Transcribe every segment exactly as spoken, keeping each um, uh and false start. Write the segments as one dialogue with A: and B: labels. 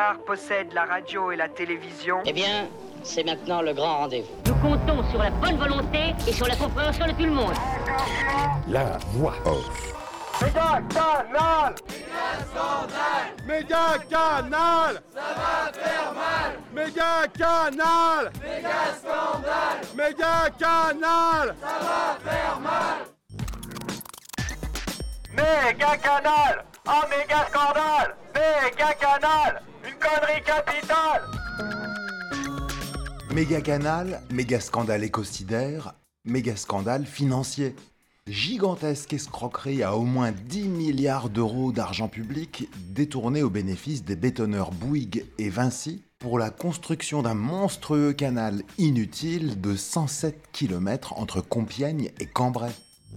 A: Dakar possède la radio et la télévision.
B: Eh bien, c'est maintenant le grand rendez-vous.
C: Nous comptons sur la bonne volonté et sur la compréhension de tout le monde.
D: La voix off.
E: Méga Canal!
F: Méga Canal!
E: Ça va faire mal!
F: Méga Canal!
E: Méga scandale!
F: Méga Canal!
E: Ça va faire mal! Méga Canal! Un méga scandale! Méga Canal! Une connerie capitale!
D: Méga Canal, méga scandale écocidaire, méga scandale financier. Gigantesque escroquerie à au moins dix milliards d'euros d'argent public détournés au bénéfice des bétonneurs Bouygues et Vinci pour la construction d'un monstrueux canal inutile de cent sept kilomètres entre Compiègne et Cambrai.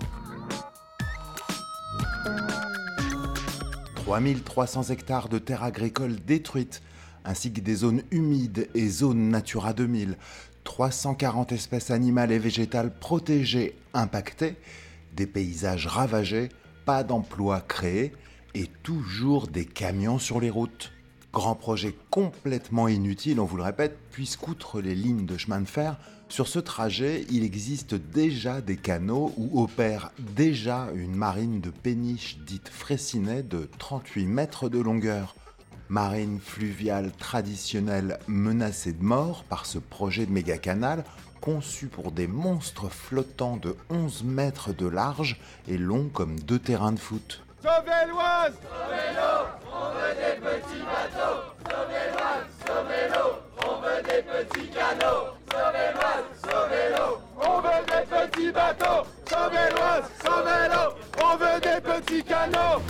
D: trois mille trois cents hectares de terres agricoles détruites, ainsi que des zones humides et zones Natura deux mille, trois cent quarante espèces animales et végétales protégées, impactées, des paysages ravagés, pas d'emplois créés et toujours des camions sur les routes. Grand projet complètement inutile, on vous le répète, puisqu'outre les lignes de chemin de fer, sur ce trajet, il existe déjà des canaux où opère déjà une marine de péniche dite Fraissinet de trente-huit mètres de longueur. Marine fluviale traditionnelle menacée de mort par ce projet de méga canal, conçu pour des monstres flottants de onze mètres de large et longs comme deux terrains de foot.
F: Sauvez l'Oise!
E: Sauvez l'eau! On veut des petits bateaux! Sauvez l'Oise! Sauvez l'eau! On veut des petits canots! Sauvez l'Oise! Sauvez l'eau!
F: On veut des petits bateaux! Sauvez l'Oise! Sauvez l'eau! On veut des petits canots!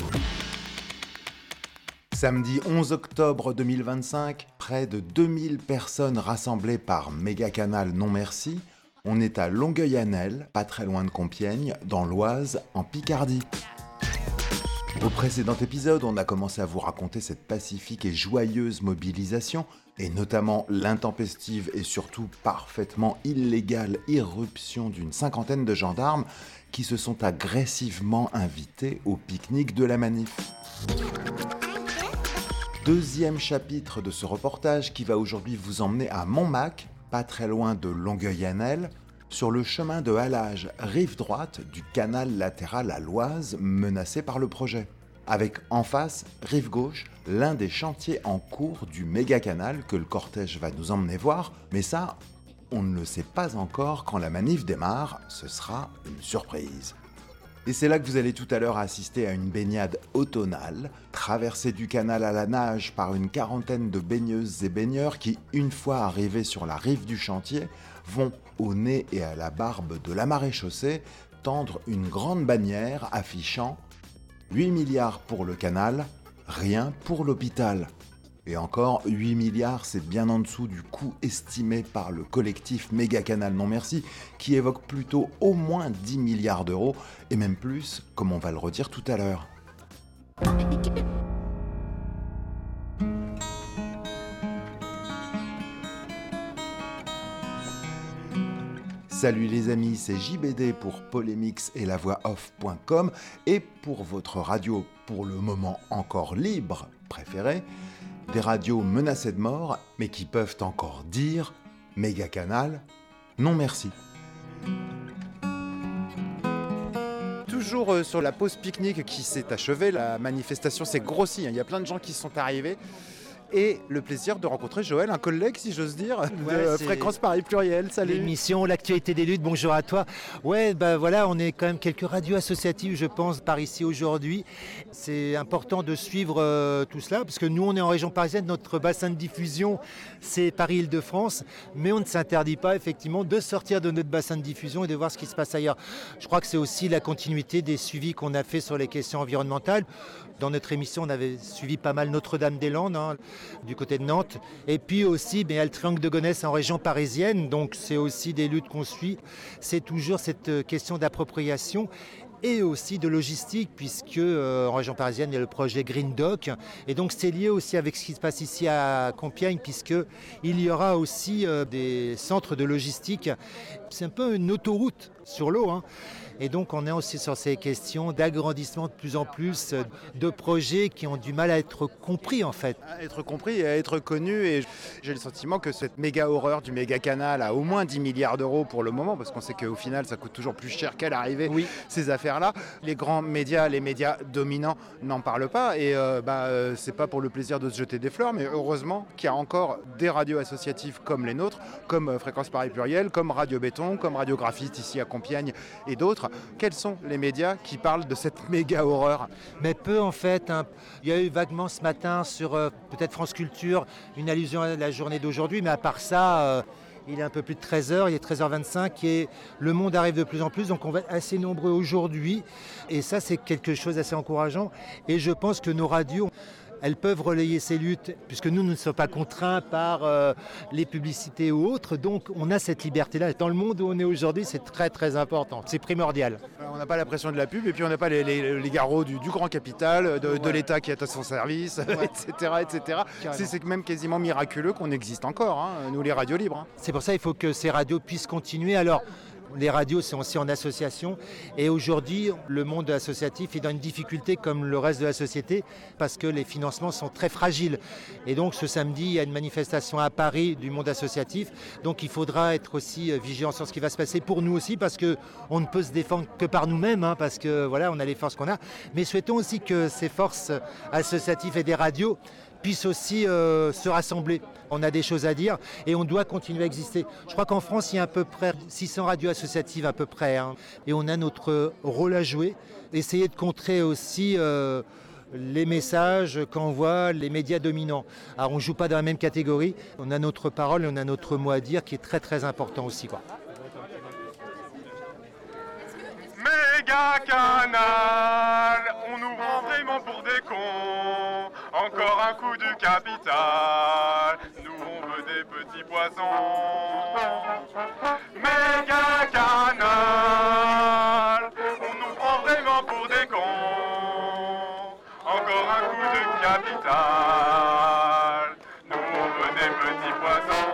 D: Samedi onze octobre deux mille vingt-cinq, près de deux mille personnes rassemblées par Méga Canal Non Merci. On est à Longueuil-Annel, pas très loin de Compiègne, dans l'Oise, en Picardie. Au précédent épisode, on a commencé à vous raconter cette pacifique et joyeuse mobilisation, et notamment l'intempestive et surtout parfaitement illégale irruption d'une cinquantaine de gendarmes qui se sont agressivement invités au pique-nique de la manif. Deuxième chapitre de ce reportage qui va aujourd'hui vous emmener à Montmac, pas très loin de Longueuil-Annel, sur le chemin de halage rive droite du canal latéral à l'Oise menacé par le projet. Avec en face, rive gauche, l'un des chantiers en cours du méga canal que le cortège va nous emmener voir, mais ça, on ne le sait pas encore quand la manif démarre, ce sera une surprise. Et c'est là que vous allez tout à l'heure assister à une baignade automnale, traversée du canal à la nage par une quarantaine de baigneuses et baigneurs qui, une fois arrivés sur la rive du chantier, vont, au nez et à la barbe de la maréchaussée, tendre une grande bannière affichant « huit milliards pour le canal, rien pour l'hôpital ». Et encore, huit milliards, c'est bien en dessous du coût estimé par le collectif Méga Canal Non Merci, qui évoque plutôt au moins dix milliards d'euros, et même plus, comme on va le redire tout à l'heure. Salut les amis, c'est J B D pour Polémix et la voix off point com, et pour votre radio, pour le moment encore libre, préférée, des radios menacées de mort, mais qui peuvent encore dire « Méga Canal, non merci ». Toujours sur la pause pique-nique qui s'est achevée, la manifestation s'est grossie, il y a plein de gens qui sont arrivés. Et le plaisir de rencontrer Joël, un collègue si j'ose dire,
G: ouais,
D: de Fréquence Paris Pluriel. Salut.
G: L'émission L'actualité des luttes, bonjour à toi. Ouais, bah voilà, on est quand même quelques radios associatives, je pense, par ici aujourd'hui. C'est important de suivre euh, tout cela, parce que nous, on est en région parisienne, notre bassin de diffusion, c'est Paris-Île-de-France, mais on ne s'interdit pas, effectivement, de sortir de notre bassin de diffusion et de voir ce qui se passe ailleurs. Je crois que c'est aussi la continuité des suivis qu'on a fait sur les questions environnementales. Dans notre émission, on avait suivi pas mal Notre-Dame-des-Landes, hein, du côté de Nantes. Et puis aussi, ben, il y a le triangle de Gonesse en région parisienne, donc c'est aussi des luttes qu'on suit. C'est toujours cette question d'appropriation et aussi de logistique, puisque euh, en région parisienne, il y a le projet Green Dock. Et donc c'est lié aussi avec ce qui se passe ici à Compiègne, puisqu'il y aura aussi euh, des centres de logistique. C'est un peu une autoroute sur l'eau, hein. Et donc on est aussi sur ces questions d'agrandissement de plus en plus de projets qui ont du mal à être compris en fait.
H: À être compris et à être connu. Et j'ai le sentiment que cette méga horreur du méga canal a au moins dix milliards d'euros pour le moment, parce qu'on sait qu'au final ça coûte toujours plus cher qu'à l'arrivée, oui. Ces affaires-là. Les grands médias, les médias dominants n'en parlent pas et euh, bah, euh, c'est pas pour le plaisir de se jeter des fleurs, mais heureusement qu'il y a encore des radios associatives comme les nôtres, comme euh, Fréquence Paris Pluriel, comme Radio Béton, comme Radiographiste ici à Compiègne et d'autres. Quels sont les médias qui parlent de cette méga horreur ?
G: Mais peu en fait. Hein. Il y a eu vaguement ce matin sur euh, peut-être France Culture une allusion à la journée d'aujourd'hui, mais à part ça, euh, il est un peu plus de treize heures, il est treize heures vingt-cinq et le monde arrive de plus en plus, donc on va être assez nombreux aujourd'hui et ça c'est quelque chose d'assez encourageant et je pense que nos radios, elles peuvent relayer ces luttes, puisque nous, nous ne sommes pas contraints par euh, les publicités ou autres. Donc, on a cette liberté-là. Dans le monde où on est aujourd'hui, c'est très, très important. C'est primordial.
H: On n'a pas la pression de la pub et puis on n'a pas les, les, les garrots du, du grand capital, de, ouais. de l'État qui est à son service, ouais. et cetera, et cetera. C'est, c'est même quasiment miraculeux qu'on existe encore, hein, nous les radios libres. Hein.
G: C'est pour ça qu'il faut que ces radios puissent continuer. Alors, les radios sont aussi en association et aujourd'hui le monde associatif est dans une difficulté comme le reste de la société parce que les financements sont très fragiles et donc ce samedi il y a une manifestation à Paris du monde associatif, donc il faudra être aussi vigilant sur ce qui va se passer pour nous aussi parce qu'on ne peut se défendre que par nous-mêmes hein, parce que voilà on a les forces qu'on a, mais souhaitons aussi que ces forces associatives et des radios puissent aussi euh, se rassembler. On a des choses à dire et on doit continuer à exister. Je crois qu'en France, il y a à peu près six cents radios associatives à peu près. Hein, et on a notre rôle à jouer. Essayer de contrer aussi euh, les messages qu'envoient les médias dominants. Alors on ne joue pas dans la même catégorie. On a notre parole et on a notre mot à dire qui est très très important aussi, quoi.
F: Méga canal, on nous prend vraiment pour des cons. Encore un coup du capital, nous on veut des petits poissons. Méga canal, on nous prend vraiment pour des cons. Encore un coup de capital, nous on veut des petits poissons.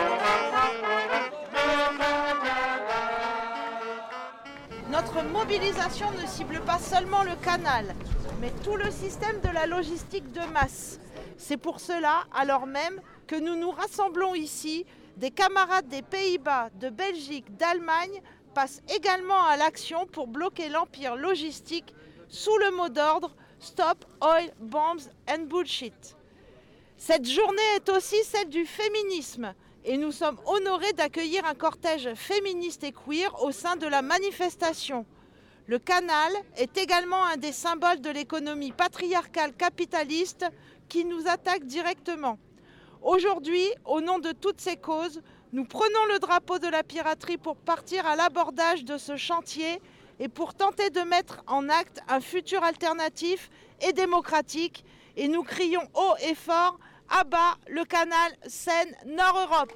I: Notre mobilisation ne cible pas seulement le canal, mais tout le système de la logistique de masse. C'est pour cela, alors même, que nous nous rassemblons ici, des camarades des Pays-Bas, de Belgique, d'Allemagne, passent également à l'action pour bloquer l'empire logistique sous le mot d'ordre « Stop Oil, Bombs and Bullshit ». Cette journée est aussi celle du féminisme. Et nous sommes honorés d'accueillir un cortège féministe et queer au sein de la manifestation. Le canal est également un des symboles de l'économie patriarcale capitaliste qui nous attaque directement. Aujourd'hui, au nom de toutes ces causes, nous prenons le drapeau de la piraterie pour partir à l'abordage de ce chantier et pour tenter de mettre en acte un futur alternatif et démocratique. Et nous crions haut et fort: à bas le canal Seine-Nord-Europe.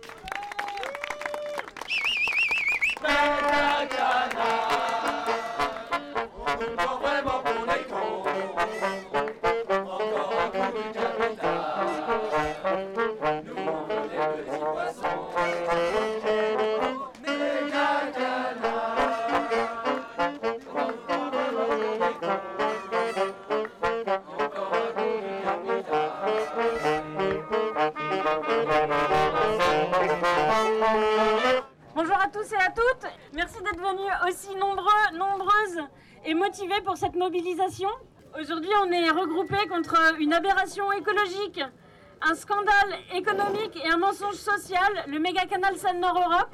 J: Bonjour à tous et à toutes, merci d'être venus aussi nombreux, nombreuses et motivés pour cette mobilisation. Aujourd'hui, on est regroupés contre une aberration écologique, un scandale économique et un mensonge social, le méga canal Seine-Nord-Europe.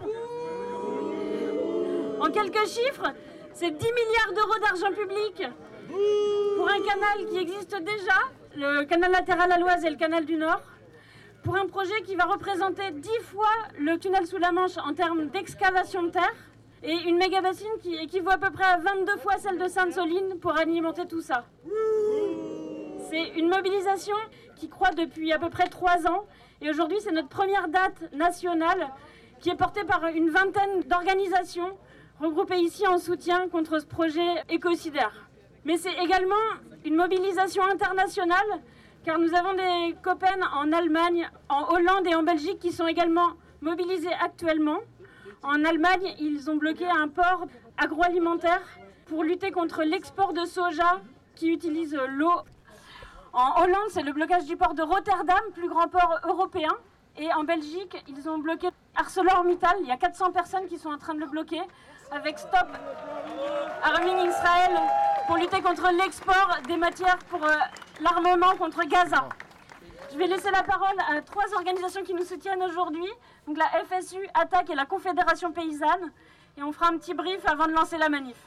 J: En quelques chiffres, c'est dix milliards d'euros d'argent public pour un canal qui existe déjà, le canal latéral à l'Oise et le canal du Nord. Pour un projet qui va représenter dix fois le tunnel sous la Manche en termes d'excavation de terre et une méga bassine qui équivaut à peu près à vingt-deux fois celle de Sainte-Soline pour alimenter tout ça. C'est une mobilisation qui croît depuis à peu près trois ans et aujourd'hui c'est notre première date nationale qui est portée par une vingtaine d'organisations regroupées ici en soutien contre ce projet écocidaire. Mais c'est également une mobilisation internationale car nous avons des copains en Allemagne, en Hollande et en Belgique qui sont également mobilisés actuellement. En Allemagne, ils ont bloqué un port agroalimentaire pour lutter contre l'export de soja qui utilise l'eau. En Hollande, c'est le blocage du port de Rotterdam, plus grand port européen. Et en Belgique, ils ont bloqué ArcelorMittal. Il y a quatre cents personnes qui sont en train de le bloquer avec Stop Arming Israël pour lutter contre l'export des matières pour euh, l'armement contre Gaza. Je vais laisser la parole à trois organisations qui nous soutiennent aujourd'hui. Donc la F S U, Attaque et la Confédération Paysanne. Et on fera un petit brief avant de lancer la manif.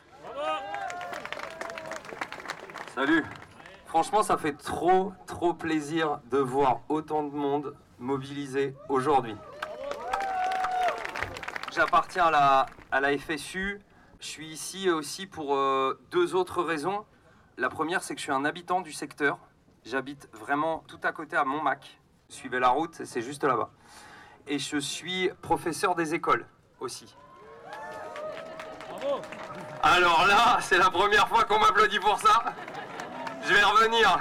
K: Salut. Franchement, ça fait trop, trop plaisir de voir autant de monde mobilisé aujourd'hui. J'appartiens à la, à la F S U. Je suis ici aussi pour euh, deux autres raisons. La première, c'est que je suis un habitant du secteur. J'habite vraiment tout à côté à Montmac. Suivez la route, c'est juste là-bas. Et je suis professeur des écoles aussi. Bravo. Alors là, c'est la première fois qu'on m'applaudit pour ça. Je vais revenir.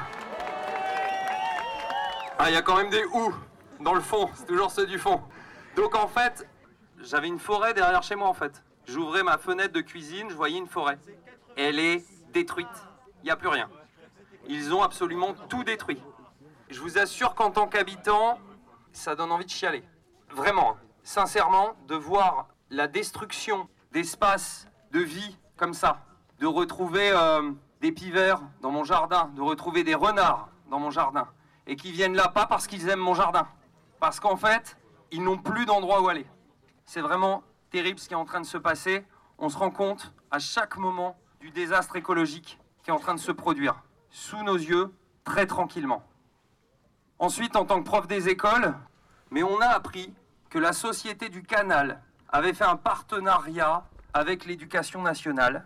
K: Ah, il y a quand même des ou dans le fond, c'est toujours ceux du fond. Donc en fait, j'avais une forêt derrière chez moi en fait. J'ouvrais ma fenêtre de cuisine, je voyais une forêt. Elle est détruite. Il n'y a plus rien. Ils ont absolument tout détruit. Je vous assure qu'en tant qu'habitant, ça donne envie de chialer. Vraiment, sincèrement, de voir la destruction d'espaces de vie comme ça, de retrouver euh, des pivers dans mon jardin, de retrouver des renards dans mon jardin, et qui viennent là pas parce qu'ils aiment mon jardin, parce qu'en fait, ils n'ont plus d'endroit où aller. C'est vraiment terrible ce qui est en train de se passer. On se rend compte à chaque moment du désastre écologique qui est en train de se produire, sous nos yeux, très tranquillement. Ensuite, en tant que prof des écoles, mais on a appris que la Société du Canal avait fait un partenariat avec l'Éducation nationale.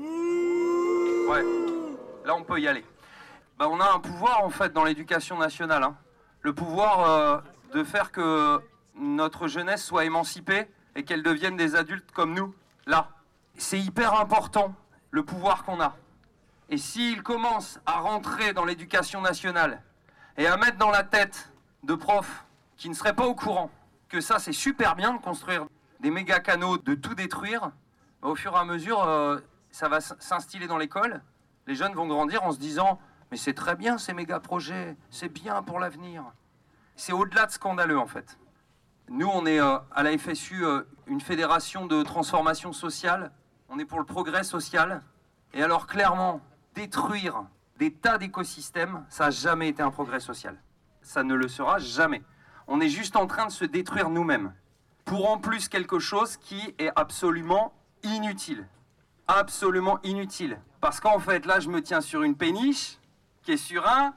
K: Ouais, là on peut y aller. Bah, on a un pouvoir en fait dans l'Éducation nationale, hein. Le pouvoir euh, de faire que notre jeunesse soit émancipée et qu'elle devienne des adultes comme nous, là. C'est hyper important, le pouvoir qu'on a. Et s'il commence à rentrer dans l'Éducation nationale et à mettre dans la tête de profs qui ne seraient pas au courant que ça c'est super bien de construire des méga canaux, de tout détruire, bah, au fur et à mesure, euh, ça va s'instiller dans l'école. Les jeunes vont grandir en se disant « mais c'est très bien ces méga projets, c'est bien pour l'avenir ». C'est au-delà de scandaleux en fait. Nous, on est euh, à la F S U euh, une fédération de transformation sociale. On est pour le progrès social. Et alors clairement, détruire des tas d'écosystèmes, ça n'a jamais été un progrès social. Ça ne le sera jamais. On est juste en train de se détruire nous-mêmes. Pour en plus quelque chose qui est absolument inutile. Absolument inutile. Parce qu'en fait, là, je me tiens sur une péniche qui est sur un...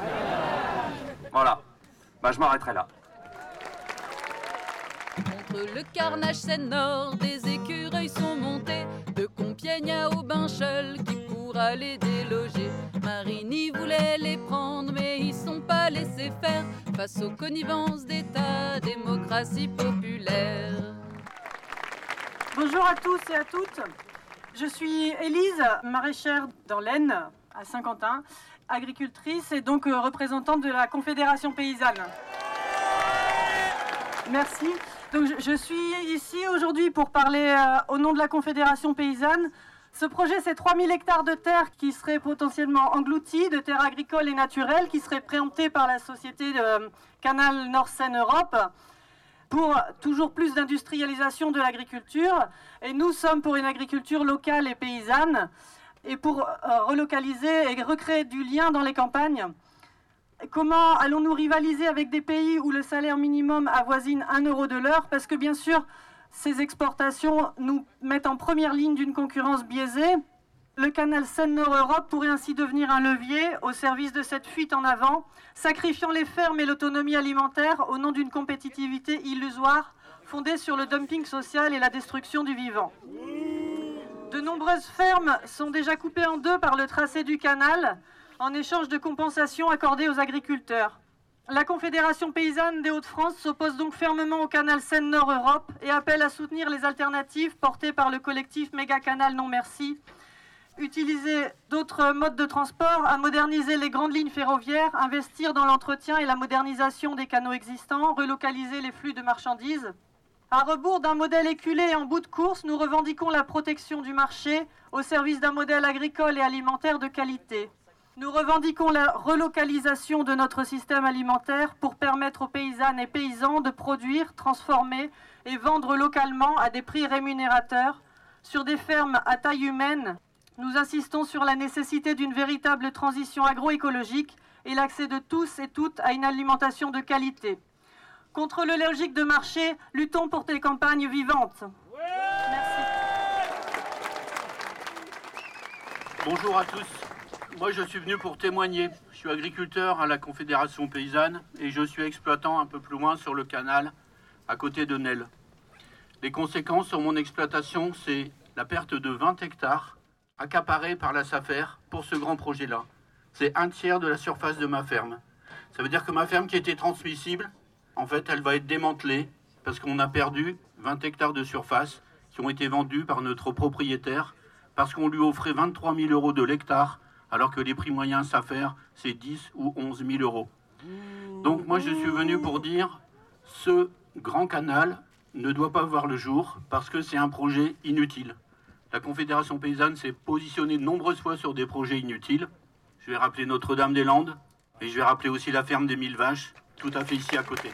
K: Voilà. Bah, je m'arrêterai là.
L: Contre le carnage Seine-Nord, des écureuils sont montés, de Compiègne à Aubincheul, qui pourra les déloger. Marigny voulait les prendre, mais ils sont pas laissés faire, face aux connivences d'État, démocratie populaire.
J: Bonjour à tous et à toutes. Je suis Élise, maraîchère dans l'Aisne, à Saint-Quentin, agricultrice et donc représentante de la Confédération Paysanne. Merci. Donc, je, je suis ici aujourd'hui pour parler euh, au nom de la Confédération Paysanne. Ce projet, c'est trois mille hectares de terre qui seraient potentiellement engloutis, de terres agricoles et naturelles, qui seraient préemptés par la société de euh, Canal Nord-Seine-Europe pour toujours plus d'industrialisation de l'agriculture. Et nous sommes pour une agriculture locale et paysanne et pour euh, relocaliser et recréer du lien dans les campagnes. Comment allons-nous rivaliser avec des pays où le salaire minimum avoisine un euro de l'heure? Parce que bien sûr, ces exportations nous mettent en première ligne d'une concurrence biaisée. Le canal Seine-Nord-Europe pourrait ainsi devenir un levier au service de cette fuite en avant, sacrifiant les fermes et l'autonomie alimentaire au nom d'une compétitivité illusoire fondée sur le dumping social et la destruction du vivant. De nombreuses fermes sont déjà coupées en deux par le tracé du canal, en échange de compensations accordées aux agriculteurs. La Confédération Paysanne des Hauts-de-France s'oppose donc fermement au canal Seine-Nord-Europe et appelle à soutenir les alternatives portées par le collectif Méga Canal Non Merci, utiliser d'autres modes de transport, à moderniser les grandes lignes ferroviaires, investir dans l'entretien et la modernisation des canaux existants, relocaliser les flux de marchandises,
M: À rebours d'un modèle éculé et en bout de course, nous revendiquons la protection du marché au service d'un modèle agricole et alimentaire de qualité. Nous revendiquons la relocalisation de notre système alimentaire pour permettre aux paysannes et paysans de produire, transformer et vendre localement à des prix rémunérateurs sur des fermes à taille humaine. Nous insistons sur la nécessité d'une véritable transition agroécologique et l'accès de tous et toutes à une alimentation de qualité. Contre les logiques de marché, luttons pour des campagnes vivantes. Merci.
N: Bonjour à tous. Moi, je suis venu pour témoigner. Je suis agriculteur à la Confédération Paysanne et je suis exploitant un peu plus loin sur le canal, à côté de Nesle. Les conséquences sur mon exploitation, c'est la perte de vingt hectares accaparés par la SAFER pour ce grand projet-là. C'est un tiers de la surface de ma ferme. Ça veut dire que ma ferme qui était transmissible, en fait, elle va être démantelée parce qu'on a perdu vingt hectares de surface qui ont été vendus par notre propriétaire parce qu'on lui offrait vingt-trois mille euros de l'hectare alors que les prix moyens SAFER, c'est dix ou onze mille euros. Donc moi, je suis venu pour dire ce grand canal ne doit pas voir le jour parce que c'est un projet inutile. La Confédération Paysanne s'est positionnée de nombreuses fois sur des projets inutiles. Je vais rappeler Notre-Dame-des-Landes et je vais rappeler aussi la ferme des mille vaches, tout à fait ici à côté.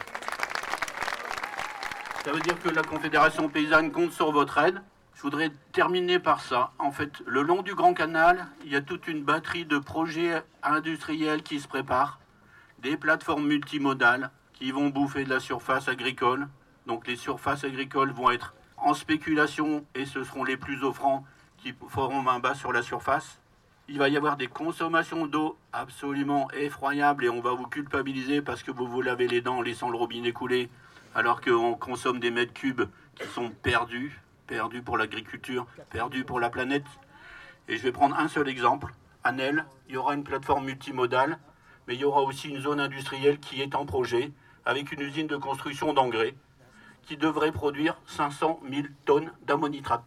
N: Ça veut dire que la Confédération Paysanne compte sur votre aide. Je voudrais terminer par ça. En fait, le long du Grand Canal, il y a toute une batterie de projets industriels qui se préparent, des plateformes multimodales qui vont bouffer de la surface agricole. Donc les surfaces agricoles vont être en spéculation et ce seront les plus offrants qui feront main basse sur la surface. Il va y avoir des consommations d'eau absolument effroyables et on va vous culpabiliser parce que vous vous lavez les dents en laissant le robinet couler alors qu'on consomme des mètres cubes qui sont perdus, perdus pour l'agriculture, perdus pour la planète. Et je vais prendre un seul exemple. À Nesle, il y aura une plateforme multimodale, mais il y aura aussi une zone industrielle qui est en projet avec une usine de construction d'engrais qui devrait produire cinq cent mille tonnes d'ammonitrate.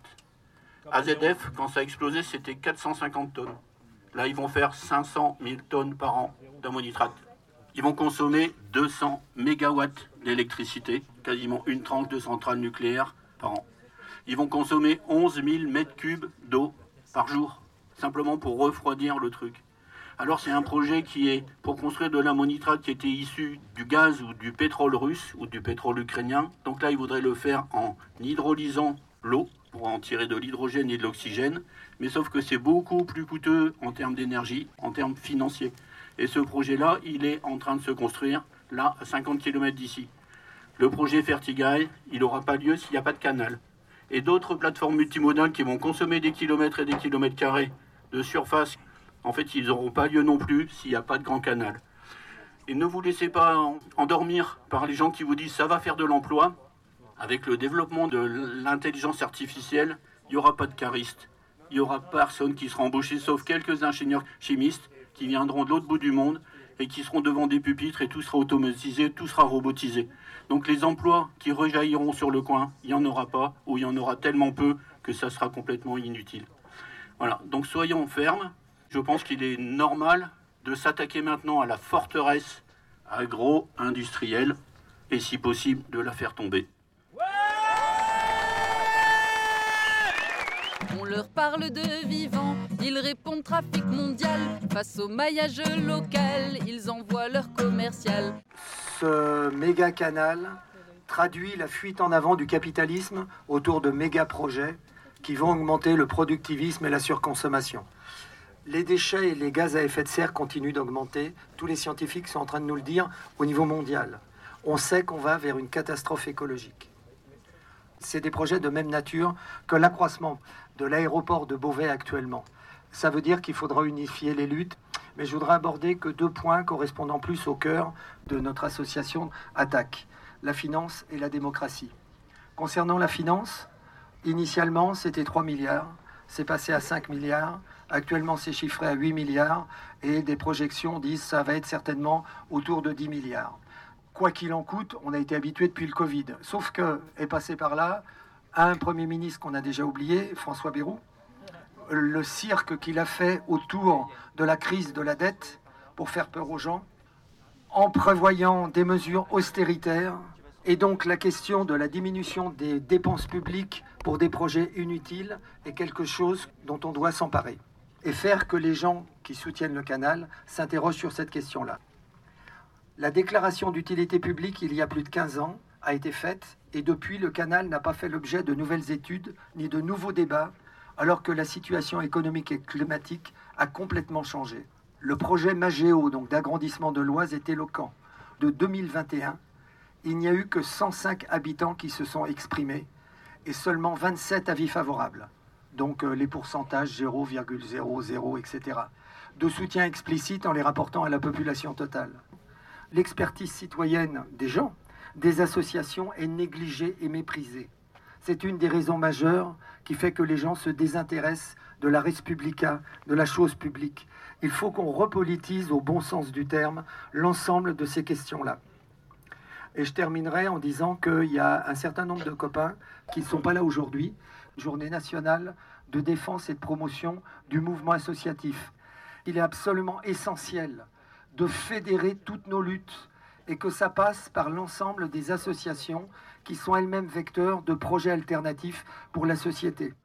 N: A Z F, quand ça a explosé, c'était quatre cent cinquante tonnes. Là, ils vont faire cinq cent mille tonnes par an d'ammonitrate. Ils vont consommer deux cents mégawatts d'électricité, quasiment une tranche de centrale nucléaire par an. Ils vont consommer onze mille mètres cubes d'eau par jour, simplement pour refroidir le truc. Alors c'est un projet qui est pour construire de l'ammonitrate qui était issu du gaz ou du pétrole russe ou du pétrole ukrainien. Donc là, ils voudraient le faire en hydrolysant l'eau pour en tirer de l'hydrogène et de l'oxygène. Mais sauf que c'est beaucoup plus coûteux en termes d'énergie, en termes financiers. Et ce projet-là, il est en train de se construire, là, à cinquante kilomètres d'ici. Le projet Fertigae, il n'aura pas lieu s'il n'y a pas de canal. Et d'autres plateformes multimodales qui vont consommer des kilomètres et des kilomètres carrés de surface, en fait, ils n'auront pas lieu non plus s'il n'y a pas de grand canal. Et ne vous laissez pas endormir par les gens qui vous disent « ça va faire de l'emploi ». Avec le développement de l'intelligence artificielle, il n'y aura pas de caristes. Il n'y aura personne qui sera embauché, sauf quelques ingénieurs chimistes qui viendront de l'autre bout du monde et qui seront devant des pupitres et tout sera automatisé, tout sera robotisé. Donc les emplois qui rejailliront sur le coin, il n'y en aura pas, ou il y en aura tellement peu que ça sera complètement inutile. Voilà, donc soyons fermes. Je pense qu'il est normal de s'attaquer maintenant à la forteresse agro-industrielle et si possible de la faire tomber.
L: On leur parle de vivants, ils répondent trafic mondial. Face au maillage local, ils envoient leur commercial.
O: Ce méga canal traduit la fuite en avant du capitalisme autour de méga projets qui vont augmenter le productivisme et la surconsommation. Les déchets et les gaz à effet de serre continuent d'augmenter. Tous les scientifiques sont en train de nous le dire au niveau mondial. On sait qu'on va vers une catastrophe écologique. C'est des projets de même nature que l'accroissement de l'aéroport de Beauvais actuellement. Ça veut dire qu'il faudra unifier les luttes, mais je voudrais aborder que deux points correspondant plus au cœur de notre association Attaque, la finance et la démocratie. Concernant la finance, initialement c'était trois milliards, c'est passé à cinq milliards, actuellement c'est chiffré à huit milliards et des projections disent que ça va être certainement autour de dix milliards. Quoi qu'il en coûte, on a été habitué depuis le Covid. Sauf que est passé par là un Premier ministre qu'on a déjà oublié, François Bayrou, le cirque qu'il a fait autour de la crise de la dette pour faire peur aux gens, en prévoyant des mesures austéritaires Et donc la question de la diminution des dépenses publiques pour des projets inutiles est quelque chose dont on doit s'emparer et faire que les gens qui soutiennent le canal s'interrogent sur cette question-là. La déclaration d'utilité publique, il y a plus de quinze ans, a été faite et depuis, le canal n'a pas fait l'objet de nouvelles études ni de nouveaux débats, alors que la situation économique et climatique a complètement changé. Le projet Magéo, donc d'agrandissement de l'Oise, est éloquent. De deux mille vingt et un, il n'y a eu que cent cinq habitants qui se sont exprimés et seulement vingt-sept avis favorables. Donc euh, les pourcentages zéro virgule zéro zéro, et cetera. De soutien explicite en les rapportant à la population totale. L'expertise citoyenne des gens, des associations est négligée et méprisée. C'est une des raisons majeures qui fait que les gens se désintéressent de la res publica, de la chose publique. Il faut qu'on repolitise au bon sens du terme l'ensemble de ces questions-là. Et je terminerai en disant qu'il y a un certain nombre de copains qui ne sont pas là aujourd'hui. Journée nationale de défense et de promotion du mouvement associatif. Il est absolument essentiel de fédérer toutes nos luttes et que ça passe par l'ensemble des associations qui sont elles-mêmes vecteurs de projets alternatifs pour la société.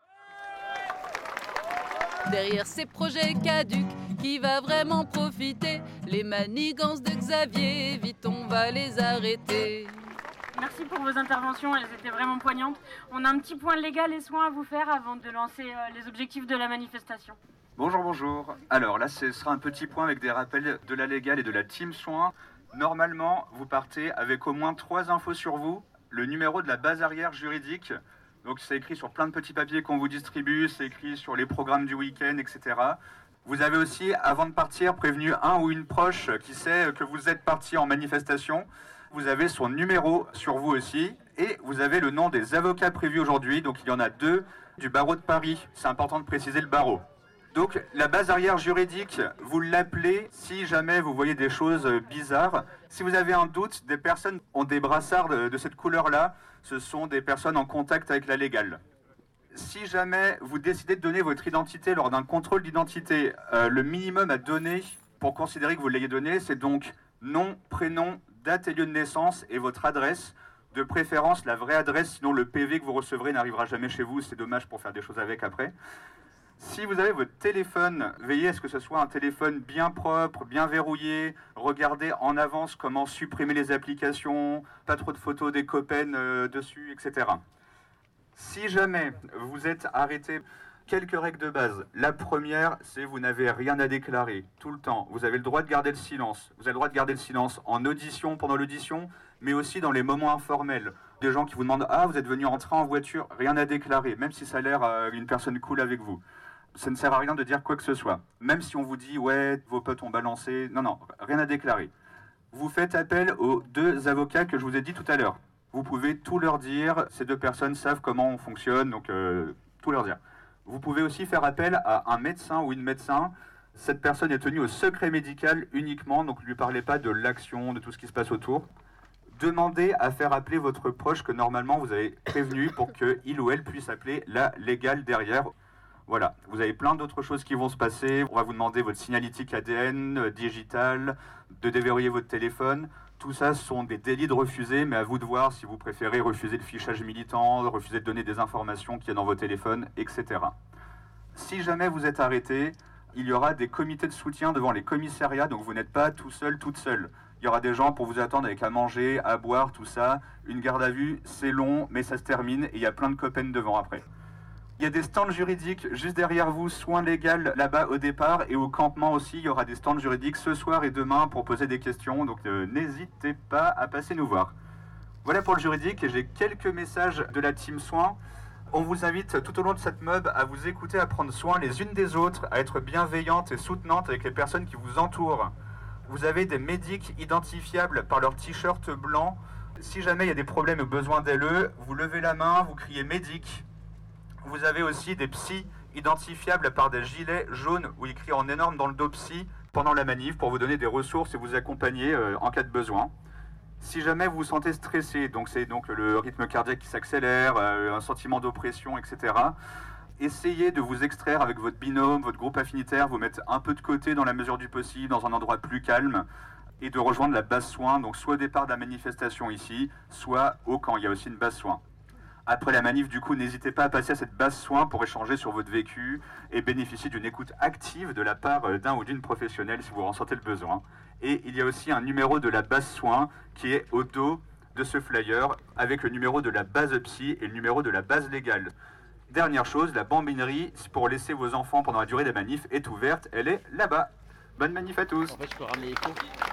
L: Derrière ces projets caducs, qui va vraiment profiter? Les manigances de Xavier, vite on va les arrêter.
J: Merci pour vos interventions, elles étaient vraiment poignantes. On a un petit point légal et soin à vous faire avant de lancer euh, les objectifs de la manifestation.
P: Bonjour, bonjour. Alors là, ce sera un petit point avec des rappels de la légale et de la team soins. Normalement, vous partez avec au moins trois infos sur vous. Le numéro de la base arrière juridique. Donc c'est écrit sur plein de petits papiers qu'on vous distribue, c'est écrit sur les programmes du week-end, et cetera. Vous avez aussi, avant de partir, prévenu un ou une proche qui sait que vous êtes parti en manifestation. Vous avez son numéro sur vous aussi. Et vous avez le nom des avocats prévus aujourd'hui. Donc il y en a deux du barreau de Paris. C'est important de préciser le barreau. Donc la base arrière juridique, vous l'appelez si jamais vous voyez des choses bizarres. Si vous avez un doute, des personnes ont des brassards de, de cette couleur-là. Ce sont des personnes en contact avec la légale. Si jamais vous décidez de donner votre identité lors d'un contrôle d'identité, euh, le minimum à donner pour considérer que vous l'ayez donné, c'est donc nom, prénom, date et lieu de naissance et votre adresse. De préférence, la vraie adresse, sinon le P V que vous recevrez n'arrivera jamais chez vous. C'est dommage pour faire des choses avec après. Si vous avez votre téléphone, veillez à ce que ce soit un téléphone bien propre, bien verrouillé. Regardez en avance comment supprimer les applications, pas trop de photos des copains euh, dessus, et cetera. Si jamais vous êtes arrêté, quelques règles de base. La première, c'est vous n'avez rien à déclarer tout le temps. Vous avez le droit de garder le silence. Vous avez le droit de garder le silence en audition, pendant l'audition, mais aussi dans les moments informels. Des gens qui vous demandent « Ah, vous êtes venu en train, en voiture », rien à déclarer, même si ça a l'air euh, une personne cool avec vous. Ça ne sert à rien de dire quoi que ce soit. Même si on vous dit « Ouais, vos potes ont balancé », non, non, rien à déclarer. Vous faites appel aux deux avocats que je vous ai dit tout à l'heure. Vous pouvez tout leur dire, ces deux personnes savent comment on fonctionne, donc euh, tout leur dire. Vous pouvez aussi faire appel à un médecin ou une médecin. Cette personne est tenue au secret médical uniquement, donc ne lui parlez pas de l'action, de tout ce qui se passe autour. Demandez à faire appeler votre proche que normalement vous avez prévenu pour qu'il ou elle puisse appeler la légale derrière. Voilà, vous avez plein d'autres choses qui vont se passer. On va vous demander votre signalétique A D N, euh, digital, de déverrouiller votre téléphone. Tout ça sont des délits de refuser, mais à vous de voir si vous préférez refuser le fichage militant, refuser de donner des informations qu'il y a dans vos téléphones, et cetera. Si jamais vous êtes arrêté, il y aura des comités de soutien devant les commissariats, donc vous n'êtes pas tout seul, toute seule. Il y aura des gens pour vous attendre avec à manger, à boire, tout ça. Une garde à vue, c'est long, mais ça se termine et il y a plein de copains devant après. Il y a des stands juridiques juste derrière vous, soins légal là-bas au départ, et au campement aussi, il y aura des stands juridiques ce soir et demain pour poser des questions, donc euh, n'hésitez pas à passer nous voir. Voilà pour le juridique, et j'ai quelques messages de la team soins. On vous invite tout au long de cette mob à vous écouter, à prendre soin les unes des autres, à être bienveillantes et soutenantes avec les personnes qui vous entourent. Vous avez des médics identifiables par leur t-shirt blanc. Si jamais il y a des problèmes ou besoin d'L E, vous levez la main, vous criez médic. Vous avez aussi des psys identifiables par des gilets jaunes où écrit en énorme dans le dos psy pendant la manif pour vous donner des ressources et vous accompagner euh, en cas de besoin. Si jamais vous vous sentez stressé, donc c'est donc le rythme cardiaque qui s'accélère, euh, un sentiment d'oppression, et cetera, essayez de vous extraire avec votre binôme, votre groupe affinitaire, vous mettre un peu de côté dans la mesure du possible, dans un endroit plus calme. et de rejoindre la base soins, donc soit au départ de la manifestation ici, soit au camp. Il y a aussi une base soins. Après la manif, du coup, n'hésitez pas à passer à cette base soins pour échanger sur votre vécu et bénéficier d'une écoute active de la part d'un ou d'une professionnelle si vous ressentez le besoin. Et il y a aussi un numéro de la base soins qui est au dos de ce flyer avec le numéro de la base psy et le numéro de la base légale. Dernière chose, la bambinerie pour laisser vos enfants pendant la durée des manifs est ouverte, elle est là-bas. Bonne manif à tous.
B: En fait, je peux ramener les cours.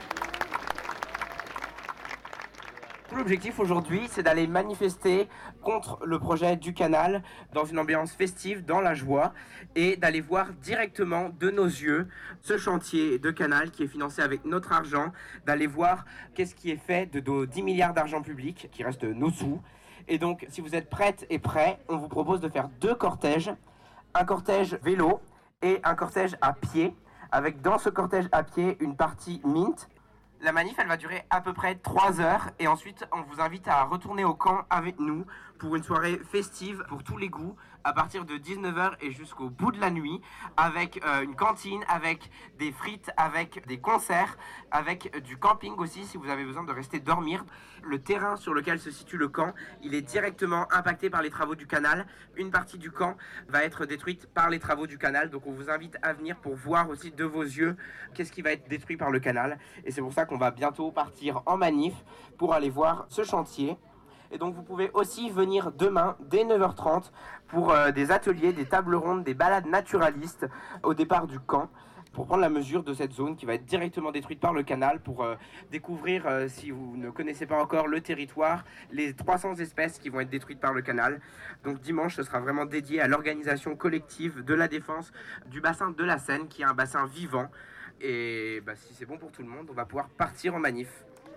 Q: L'objectif aujourd'hui, c'est d'aller manifester contre le projet du canal dans une ambiance festive, dans la joie, et d'aller voir directement de nos yeux ce chantier de canal qui est financé avec notre argent, d'aller voir qu'est-ce qui est fait de nos dix milliards d'argent public, qui reste nos sous. Et donc, si vous êtes prêtes et prêts, on vous propose de faire deux cortèges, un cortège vélo et un cortège à pied, avec dans ce cortège à pied une partie mint. La manif, elle va durer à peu près trois heures et ensuite on vous invite à retourner au camp avec nous pour une soirée festive pour tous les goûts à partir de dix-neuf heures et jusqu'au bout de la nuit avec euh, une cantine, avec des frites, avec des concerts, avec du camping aussi si vous avez besoin de rester dormir. Le terrain sur lequel se situe le camp, il est directement impacté par les travaux du canal. Une partie du camp va être détruite par les travaux du canal, donc on vous invite à venir pour voir aussi de vos yeux qu'est-ce qui va être détruit par le canal. Et c'est pour ça qu'on va bientôt partir en manif pour aller voir ce chantier. Et donc vous pouvez aussi venir demain dès neuf heures trente pour euh, des ateliers, des tables rondes, des balades naturalistes au départ du camp pour prendre la mesure de cette zone qui va être directement détruite par le canal, pour euh, découvrir, euh, si vous ne connaissez pas encore le territoire, les trois cents espèces qui vont être détruites par le canal. Donc dimanche, ce sera vraiment dédié à l'organisation collective de la défense du bassin de la Seine, qui est un bassin vivant. Et bah, si c'est bon pour tout le monde, on va pouvoir partir en manif.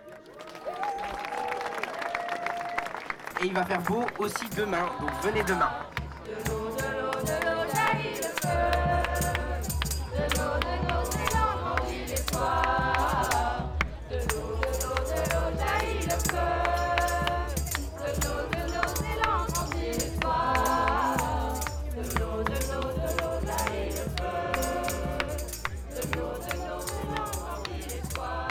Q: Et il va faire beau aussi demain, donc venez demain. De l'eau, de l'eau, de l'eau, jaillit le feu. De l'eau, de l'eau, de l'eau, grandit l'espoir. De l'eau, de l'eau, de l'eau, jaillit le feu. De l'eau, de l'eau, de l'eau, grandit l'espoir. De l'eau, de l'eau, de l'eau, jaillit le feu. De l'eau, de l'eau, de l'eau, grandit l'espoir.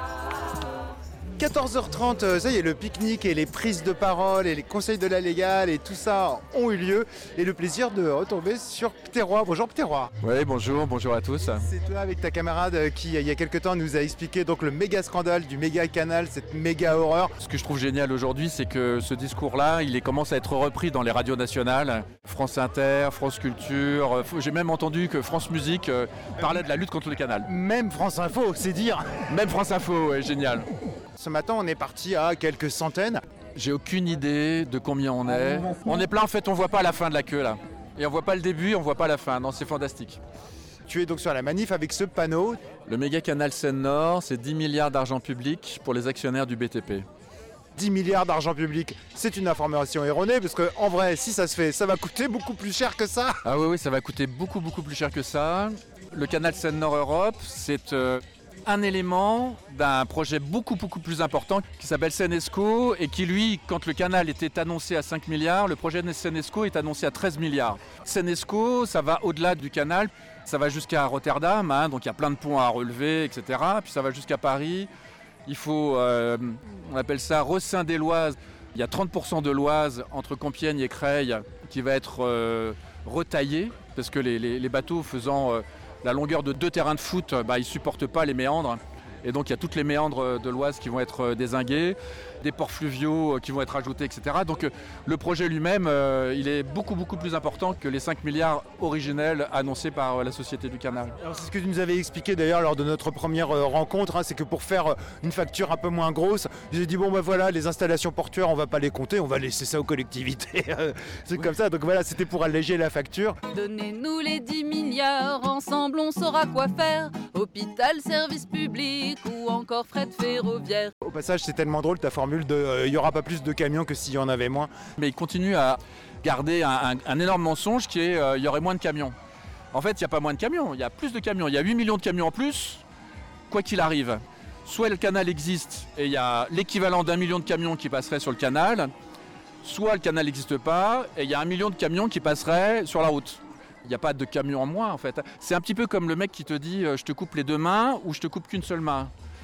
H: quatorze heures trente, ça y est, le pique-nique et les prises de parole et les conseils de la légale et tout ça ont eu lieu. Et le plaisir de retomber sur Pterrois. Bonjour Pterrois.
R: Oui, bonjour, bonjour à tous.
H: C'est toi avec ta camarade qui, il y a quelques temps, nous a expliqué donc le méga scandale du méga canal, cette méga horreur.
R: Ce que je trouve génial aujourd'hui, c'est que ce discours-là, il commence à être repris dans les radios nationales. France Inter, France Culture, j'ai même entendu que France Musique euh, parlait de la lutte contre le canal.
H: Même France Info, c'est dire.
R: Même France Info, ouais, génial.
H: Ce matin, on est parti à quelques centaines.
R: J'ai aucune idée de combien on est. On est plein, en fait, on voit pas la fin de la queue là. Et on voit pas le début, on voit pas la fin. Non, c'est fantastique.
H: Tu es donc sur la manif avec ce panneau.
R: Le méga canal Seine-Nord, c'est dix milliards d'argent public pour les actionnaires du B T P.
H: dix milliards d'argent public, c'est une information erronée parce qu'en vrai, si ça se fait, ça va coûter beaucoup plus cher que ça.
R: Ah oui, oui, ça va coûter beaucoup, beaucoup plus cher que ça. Le canal Seine-Nord Europe, c'est euh, un élément d'un projet beaucoup, beaucoup plus important qui s'appelle Seine-Escaut et qui, lui, quand le canal était annoncé à cinq milliards, le projet de Seine-Escaut est annoncé à treize milliards. Seine-Escaut, ça va au-delà du canal, ça va jusqu'à Rotterdam, hein, donc il y a plein de ponts à relever, et cetera. Puis ça va jusqu'à Paris. Il faut, euh, on appelle ça rescinder l'Oise. Il y a trente pour cent de l'Oise entre Compiègne et Creil qui va être euh, retaillé parce que les, les, les bateaux faisant euh, la longueur de deux terrains de foot, bah, ils ne supportent pas les méandres. Et donc il y a toutes les méandres de l'Oise qui vont être dézingués, des ports fluviaux qui vont être ajoutés, et cetera. Donc le projet lui-même, euh, il est beaucoup beaucoup plus important que les cinq milliards originels annoncés par la Société du Canal.
H: Alors c'est ce que tu nous avais expliqué d'ailleurs lors de notre première rencontre, hein, c'est que pour faire une facture un peu moins grosse, j'ai dit bon ben voilà, les installations portuaires on va pas les compter, on va laisser ça aux collectivités. C'est oui. Comme ça, donc voilà, c'était pour alléger la facture.
L: Donnez-nous les dix milliards, ensemble on saura quoi faire. Hôpital, service public ou encore fret ferroviaire.
H: Au passage, c'est tellement drôle ta formule de euh, il n'y aura pas plus de camions que s'il y en avait moins.
R: Mais il continue à garder un, un, un énorme mensonge qui est euh, il y aurait moins de camions. En fait, il n'y a pas moins de camions, il y a plus de camions. Il y a huit millions de camions en plus, quoi qu'il arrive. Soit le canal existe et il y a l'équivalent d'un million de camions qui passeraient sur le canal, soit le canal n'existe pas et il y a un million de camions qui passeraient sur la route. Il n'y a pas de camion en moins en fait. C'est un petit peu comme le mec qui te dit euh, je te coupe les deux mains ou je te coupe qu'une seule main.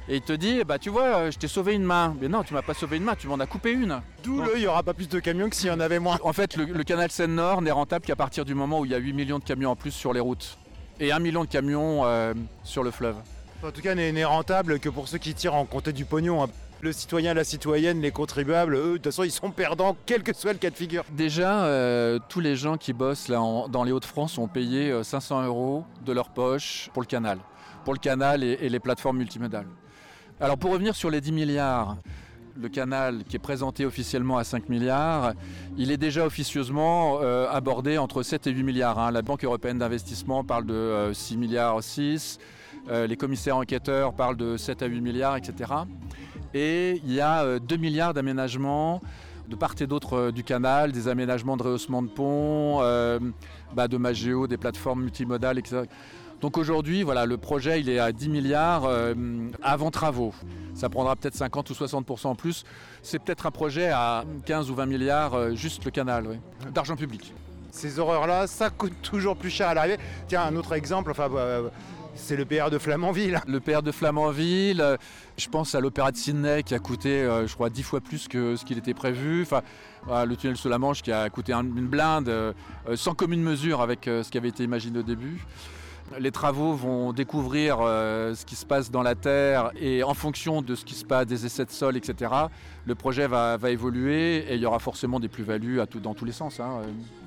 R: Et il te dit, bah tu vois, je t'ai sauvé une main. Mais non, tu m'as pas sauvé une main, tu m'en as coupé une.
H: D'où le, il n'y aura pas plus de camions que s'il y en avait moins.
R: En fait, le, le canal Seine-Nord n'est rentable qu'à partir du moment où il y a huit millions de camions en plus sur les routes. Et un million de camions euh, sur le fleuve.
H: En tout cas, n'est, n'est rentable que pour ceux qui tirent en compter du pognon. Hein. Le citoyen, la citoyenne, les contribuables, eux, de toute façon, ils sont perdants, quel que soit le cas de figure.
R: Déjà, euh, tous les gens qui bossent là, en, dans les Hauts-de-France ont payé euh, cinq cents euros de leur poche pour le canal. Pour le canal et, et les plateformes multimodales. Alors pour revenir sur les dix milliards, le canal qui est présenté officiellement à cinq milliards, il est déjà officieusement euh, abordé entre sept et huit milliards. Hein. La Banque européenne d'investissement parle de euh, six milliards six, euh, les commissaires enquêteurs parlent de sept à huit milliards, et cetera. Et il y a euh, deux milliards d'aménagements de part et d'autre euh, du canal, des aménagements de rehaussement de ponts, euh, bah, de Magéo, des plateformes multimodales, et cetera. Donc aujourd'hui, voilà, le projet il est à dix milliards euh, avant travaux. Ça prendra peut-être cinquante ou soixante pour cent en plus. C'est peut-être un projet à quinze ou vingt milliards, euh, juste le canal, oui, d'argent public.
H: Ces horreurs-là, ça coûte toujours plus cher à l'arrivée. Tiens, un autre exemple, enfin, euh, c'est le P R de Flamanville.
R: Le P R de Flamanville, euh, je pense à l'opéra de Sydney qui a coûté, euh, je crois, dix fois plus que ce qu'il était prévu. Enfin, voilà, le tunnel sous la Manche qui a coûté un, une blinde, euh, sans commune mesure avec euh, ce qui avait été imaginé au début. Les travaux vont découvrir euh, ce qui se passe dans la terre et en fonction de ce qui se passe, des essais de sol, et cetera, le projet va, va évoluer et il y aura forcément des plus-values à tout, dans tous les sens. Hein.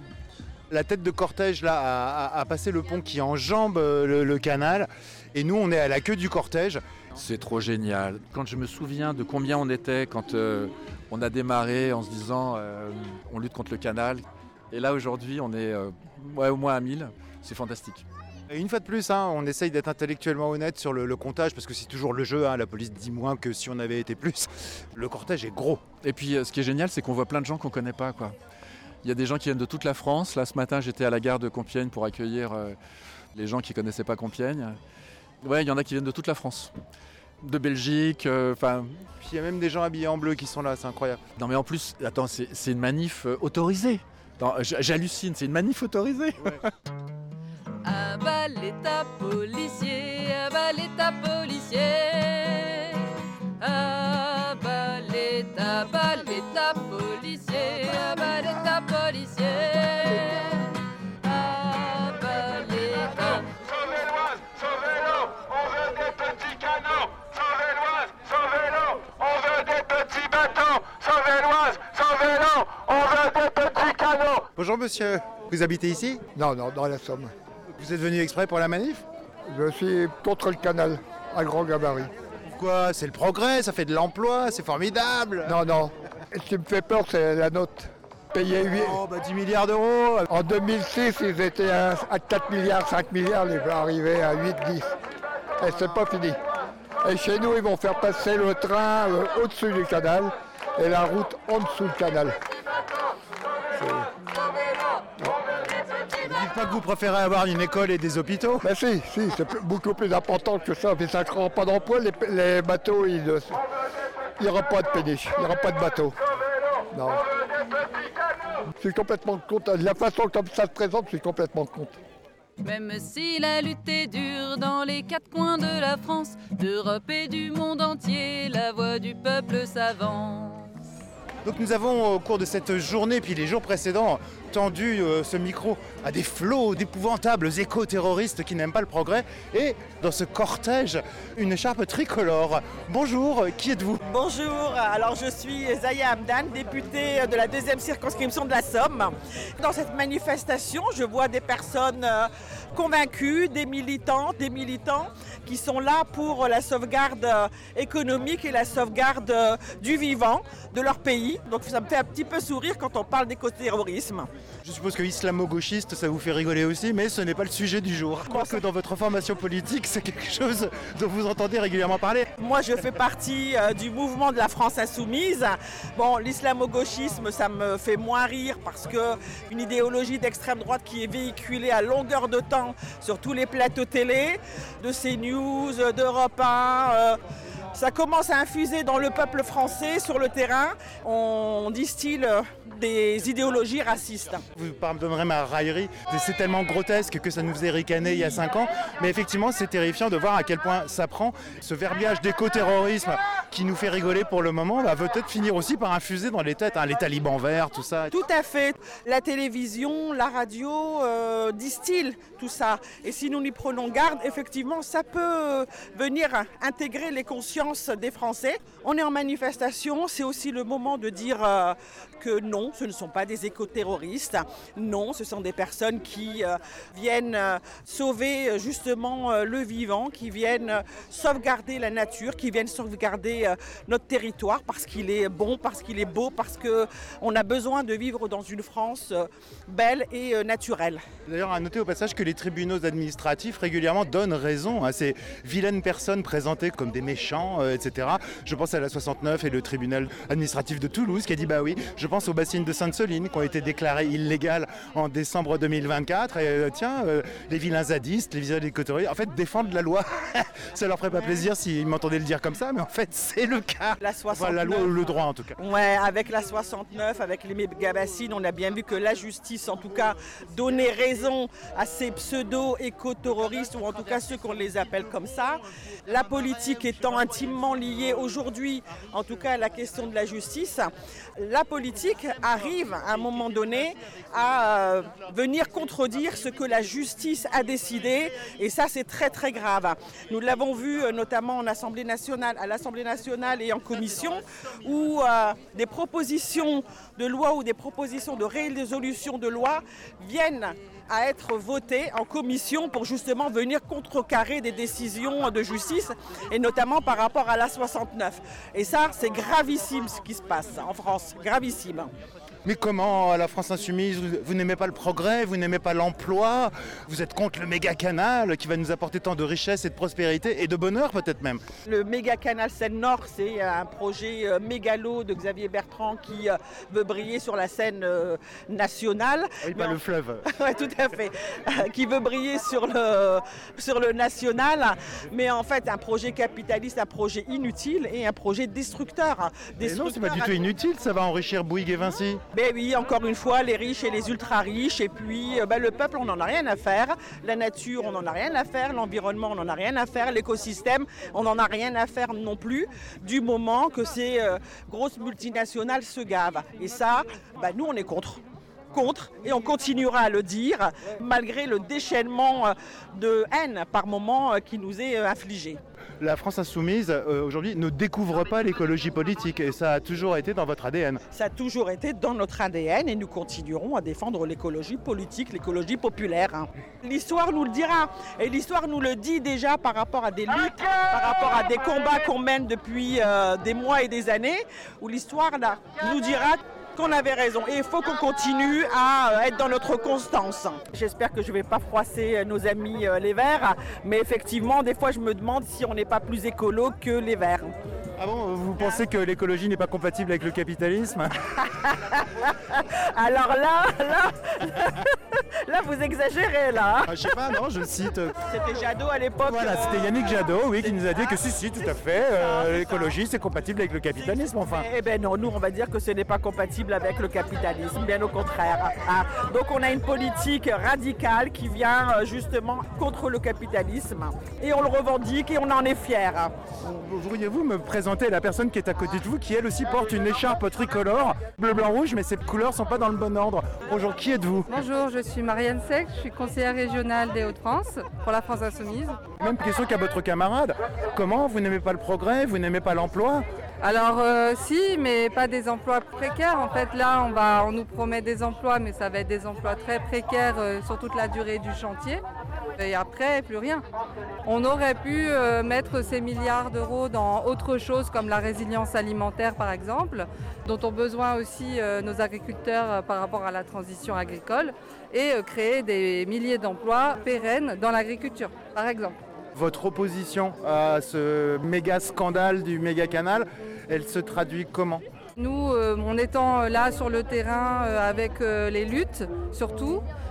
H: La tête de cortège là, a, a, a passé le pont qui enjambe le, le canal et nous on est à la queue du cortège.
R: C'est trop génial. Quand je me souviens de combien on était quand euh, on a démarré en se disant euh, on lutte contre le canal et là aujourd'hui on est euh, ouais, au moins à mille, c'est fantastique.
H: Et une fois de plus, hein, on essaye d'être intellectuellement honnête sur le, le comptage parce que c'est toujours le jeu, hein, la police dit moins que si on avait été plus. Le cortège est gros.
R: Et puis ce qui est génial, c'est qu'on voit plein de gens qu'on ne connaît pas, quoi. Il y a des gens qui viennent de toute la France. Là ce matin j'étais à la gare de Compiègne pour accueillir euh, les gens qui ne connaissaient pas Compiègne. Ouais, il y en a qui viennent de toute la France. De Belgique, enfin. Euh,
H: Puis il y a même des gens habillés en bleu qui sont là, c'est incroyable.
R: Non mais en plus, attends, c'est, c'est une manif euh, autorisée. Non, j'hallucine, c'est une manif autorisée. Ouais.
L: À bas l'État policier, à bas l'État policier, à bas l'État, bas l'État policier, à bas l'État policier, à bas l'État.
E: Sauvez l'Oise, sauvez l'eau, on veut des petits canaux. Sauvez l'Oise, sauvez l'eau, on veut des petits bateaux. Sauvez l'Oise, sauvez l'eau, on veut des petits canaux.
H: Bonjour monsieur, vous habitez ici ?
S: Non, non, dans la Somme.
H: Vous êtes venu exprès pour la manif ?
S: Je suis contre le canal, à grand gabarit.
H: Pourquoi ? C'est le progrès, ça fait de l'emploi, c'est formidable.
S: Non, non. Ce qui me fait peur, c'est la note. Payer huit...
H: Oh, bah dix milliards d'euros.
S: En deux mille six, ils étaient à quatre milliards, cinq milliards, ils vont arriver à huit, dix. Et c'est pas fini. Et chez nous, ils vont faire passer le train euh, au-dessus du canal et la route en dessous du canal. C'est...
H: Ne dites pas que vous préférez avoir une école et des hôpitaux ?
S: Ben si, si, c'est beaucoup plus important que ça. Mais ça ne créera pas d'emploi, les, les bateaux, il n'y aura pas de péniche, il n'y aura pas de bateau. Non. Je suis complètement contre. De la façon comme ça se présente, je suis complètement contre.
L: Même si la lutte est dure dans les quatre coins de la France, d'Europe et du monde entier, la voix du peuple s'avance.
H: Donc nous avons au cours de cette journée, puis les jours précédents, tendu euh, ce micro à des flots d'épouvantables éco-terroristes qui n'aiment pas le progrès. Et dans ce cortège, une écharpe tricolore. Bonjour, qui êtes-vous ?
T: Bonjour, alors je suis Zaya Hamdan, députée de la deuxième circonscription de la Somme. Dans cette manifestation, je vois des personnes convaincues, des militants, des militants qui sont là pour la sauvegarde économique et la sauvegarde du vivant de leur pays. Donc ça me fait un petit peu sourire quand on parle d'écoterrorisme.
H: Je suppose que islamo-gauchiste, ça vous fait rigoler aussi, mais ce n'est pas le sujet du jour. Je crois que dans votre formation politique, c'est quelque chose dont vous entendez régulièrement parler.
T: Moi, je fais partie euh, du mouvement de la France insoumise. Bon, l'islamo-gauchisme, ça me fait moins rire parce qu'une idéologie d'extrême droite qui est véhiculée à longueur de temps sur tous les plateaux télé, de CNews, d'Europe un, euh, Ça commence à infuser dans le peuple français, sur le terrain. On distille des idéologies racistes.
H: Vous pardonnerez ma raillerie, c'est tellement grotesque que ça nous faisait ricaner il y a cinq ans. Mais effectivement, c'est terrifiant de voir à quel point ça prend. Ce verbiage d'éco-terrorisme qui nous fait rigoler pour le moment va peut-être finir aussi par infuser dans les têtes, hein, les talibans verts, tout ça.
T: Tout à fait. La télévision, la radio euh, distillent tout ça. Et si nous n'y prenons garde, effectivement, ça peut venir intégrer les consciences des Français. On est en manifestation, c'est aussi le moment de dire euh, que non, ce ne sont pas des éco-terroristes. Non, ce sont des personnes qui euh, viennent euh, sauver justement euh, le vivant, qui viennent euh, sauvegarder la nature, qui viennent sauvegarder euh, notre territoire parce qu'il est bon, parce qu'il est beau, parce qu'on a besoin de vivre dans une France euh, belle et euh, naturelle.
H: D'ailleurs, à noter au passage que les tribunaux administratifs régulièrement donnent raison à ces vilaines personnes présentées comme des méchants, euh, et cetera. Je pense à la soixante-neuf et le tribunal administratif de Toulouse qui a dit bah oui. Je pense aux bassines de Sainte-Soline qui ont été déclarées illégales en décembre deux mille vingt-quatre. Et euh, tiens, euh, les vilains zadistes, les vilains éco-terroristes, en fait, défendent la loi. Ça leur ferait pas plaisir s'ils m'entendaient le dire comme ça, mais en fait, c'est le cas.
T: La soixante-neuf.
H: Enfin, la loi ou le droit en tout cas.
T: Ouais, avec la soixante-neuf, avec les méga-bassines, on a bien vu que la justice, en tout cas, donnait raison à ces pseudo-éco-terroristes, ou en tout cas ceux qu'on les appelle comme ça. La politique étant intimement liée aujourd'hui, en tout cas à la question de la justice, la politique arrive à un moment donné à euh, venir contredire ce que la justice a décidé, et ça c'est très très grave. Nous l'avons vu euh, notamment en Assemblée nationale, à l'Assemblée nationale et en commission, où euh, des propositions de loi ou des propositions de résolution de loi viennent à être votées en commission pour justement venir contrecarrer des décisions de justice, et notamment par rapport à la soixante-neuf. Et ça, c'est gravissime ce qui se passe en France, gravissime.
H: Mais comment, à la France Insoumise, vous, vous n'aimez pas le progrès, vous n'aimez pas l'emploi, vous êtes contre le méga canal qui va nous apporter tant de richesse et de prospérité et de bonheur peut-être même.
T: Le méga canal Seine-Nord, c'est un projet euh, mégalo de Xavier Bertrand qui euh, veut briller sur la scène euh, nationale.
H: Oui, pas
T: en...
H: le fleuve.
T: Oui, tout à fait. Euh, qui veut briller sur le, sur le national. Mais en fait, un projet capitaliste, un projet inutile et un projet destructeur.
H: Mais non, c'est pas du tout inutile, ça va enrichir Bouygues et Vinci.
T: Ben oui, encore une fois, les riches et les ultra-riches, et puis ben, le peuple, on n'en a rien à faire, la nature, on n'en a rien à faire, l'environnement, on n'en a rien à faire, l'écosystème, on n'en a rien à faire non plus, du moment que ces euh, grosses multinationales se gavent. Et ça, ben, nous, on est contre. Contre, et on continuera à le dire, malgré le déchaînement de haine par moment qui nous est infligé.
H: La France Insoumise, euh, aujourd'hui, ne découvre pas l'écologie politique, et ça a toujours été dans votre A D N.
T: Ça a toujours été dans notre A D N, et nous continuerons à défendre l'écologie politique, l'écologie populaire. Hein. L'histoire nous le dira, et l'histoire nous le dit déjà par rapport à des luttes, par rapport à des combats qu'on mène depuis euh, des mois et des années, où l'histoire là, nous dira qu'on avait raison, et il faut qu'on continue à être dans notre constance. J'espère que je ne vais pas froisser nos amis les Verts, mais effectivement, des fois je me demande si on n'est pas plus écolo que les Verts.
H: Ah bon, vous pensez que l'écologie n'est pas compatible avec le capitalisme?
T: Alors là, là, là vous exagérez là.
H: Ah, je sais pas, non, je cite.
T: C'était Jadot à l'époque.
H: Voilà,
T: euh...
H: c'était Yannick Jadot, oui, qui nous a dit que si, si, tout à fait, euh, l'écologie c'est compatible avec le capitalisme, enfin.
T: Eh ben non, nous on va dire que ce n'est pas compatible avec le capitalisme, bien au contraire. Hein. Donc on a une politique radicale qui vient justement contre le capitalisme, et on le revendique et on en est fiers.
H: Pourriez-vous me présenter la personne qui est à côté de vous, qui elle aussi porte une écharpe tricolore, bleu, blanc, rouge, mais ces couleurs sont pas dans le bon ordre. Bonjour, qui êtes-vous?
U: Bonjour, je suis Marianne Sec, je suis conseillère régionale des Hauts-de-France pour la France Insoumise.
H: Même question qu'à votre camarade. Comment? Vous n'aimez pas le progrès? Vous n'aimez pas l'emploi?
U: Alors euh, si, mais pas des emplois précaires. En fait, là, on, va, on nous promet des emplois, mais ça va être des emplois très précaires euh, sur toute la durée du chantier. Et après, plus rien. On aurait pu euh, mettre ces milliards d'euros dans autre chose, comme la résilience alimentaire, par exemple, dont ont besoin aussi euh, nos agriculteurs euh, par rapport à la transition agricole, et euh, créer des milliers d'emplois pérennes dans l'agriculture, par exemple.
H: Votre opposition à ce méga scandale du méga canal, elle se traduit comment?
U: Nous, euh, en étant là sur le terrain euh, avec euh, les luttes, surtout,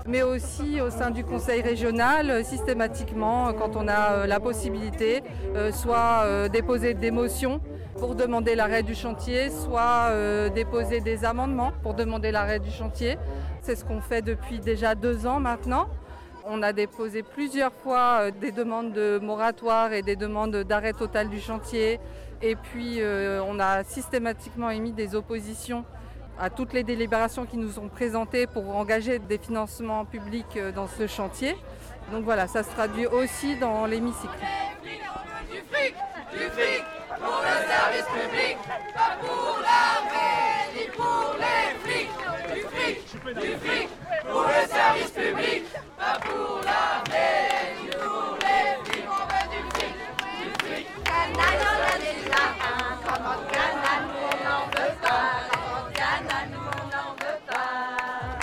U: mais aussi au sein du conseil régional, systématiquement, quand on a la possibilité, soit déposer des motions pour demander l'arrêt du chantier, soit euh, déposer des amendements pour demander l'arrêt du chantier. C'est ce qu'on fait depuis déjà deux ans maintenant. On a déposé plusieurs fois euh, des demandes de moratoire et des demandes d'arrêt total du chantier. Et puis euh, on a systématiquement émis des oppositions à toutes les délibérations qui nous sont présentées pour engager des financements publics dans ce chantier. Donc voilà, ça se traduit aussi dans l'hémicycle.
E: Du fric, du fric pour le service public, pas pour l'armée ni pour les flics. Du fric, du fric pour le service public, pas pour l'armée ni pour les flics. On veut du fric, du fric. Canal, on a déjà un. Comment canal, nous on n'en veut pas. Comment canal, nous on n'en veut pas.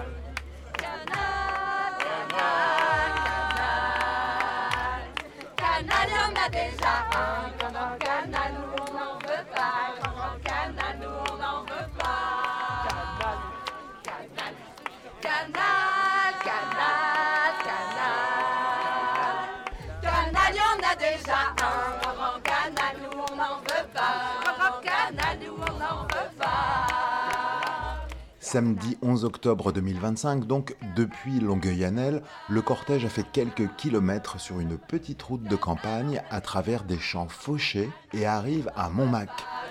E: Canal, canal, canal. Canal, on a déjà un. Comment canal, nous on n'en veut pas. Comment canal, nous on n'en veut pas. Canal, canal, canal, canal. Canal, on a déjà un. Comment canal, nous on n'en veut pas. Comment canal, nous on n'en veut pas.
D: Samedi onze octobre deux mille vingt-cinq, donc depuis Longueuil-Annel, le cortège a fait quelques kilomètres sur une petite route de campagne à travers des champs fauchés et arrive à Montmac.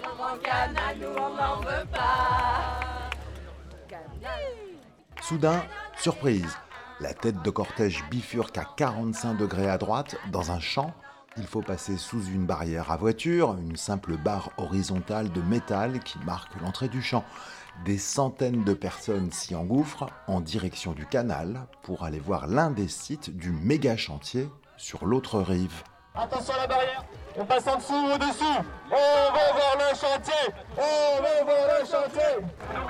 D: Soudain, surprise, la tête de cortège bifurque à quarante-cinq degrés à droite dans un champ. Il faut passer sous une barrière à voiture, une simple barre horizontale de métal qui marque l'entrée du champ. Des centaines de personnes s'y engouffrent en direction du canal pour aller voir l'un des sites du méga chantier sur l'autre rive.
E: Attention à la barrière, on passe en dessous ou au-dessus. On va voir le chantier, on va voir le chantier.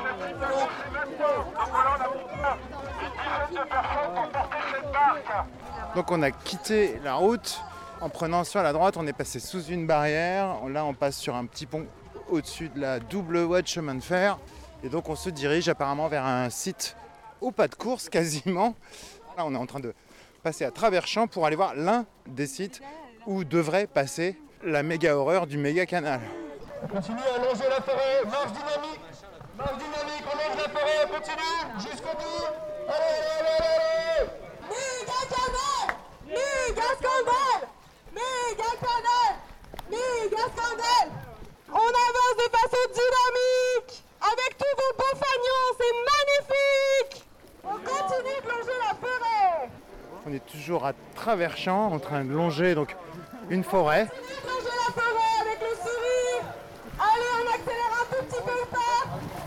H: Donc on a quitté la route en prenant sur la droite, on est passé sous une barrière. Là on passe sur un petit pont au-dessus de la double voie de chemin de fer. Et donc on se dirige apparemment vers un site au pas de course quasiment. Là on est en train de passer à travers champs pour aller voir l'un des sites où devrait passer la méga horreur du méga canal.
E: On continue à longer la forêt, marche dynamique, marche dynamique, on longe la forêt, on continue jusqu'au bout. Allez, allez, allez, allez. Méga canal, méga scandale, méga canal, méga scandale. On avance de façon dynamique. Avec tous vos beaux fagnons, c'est magnifique. On continue de longer la forêt.
H: On est toujours à travers champs, en train de longer donc une forêt.
E: On continue de longer la forêt avec le sourire. Allez, on accélère un tout petit peu le pas.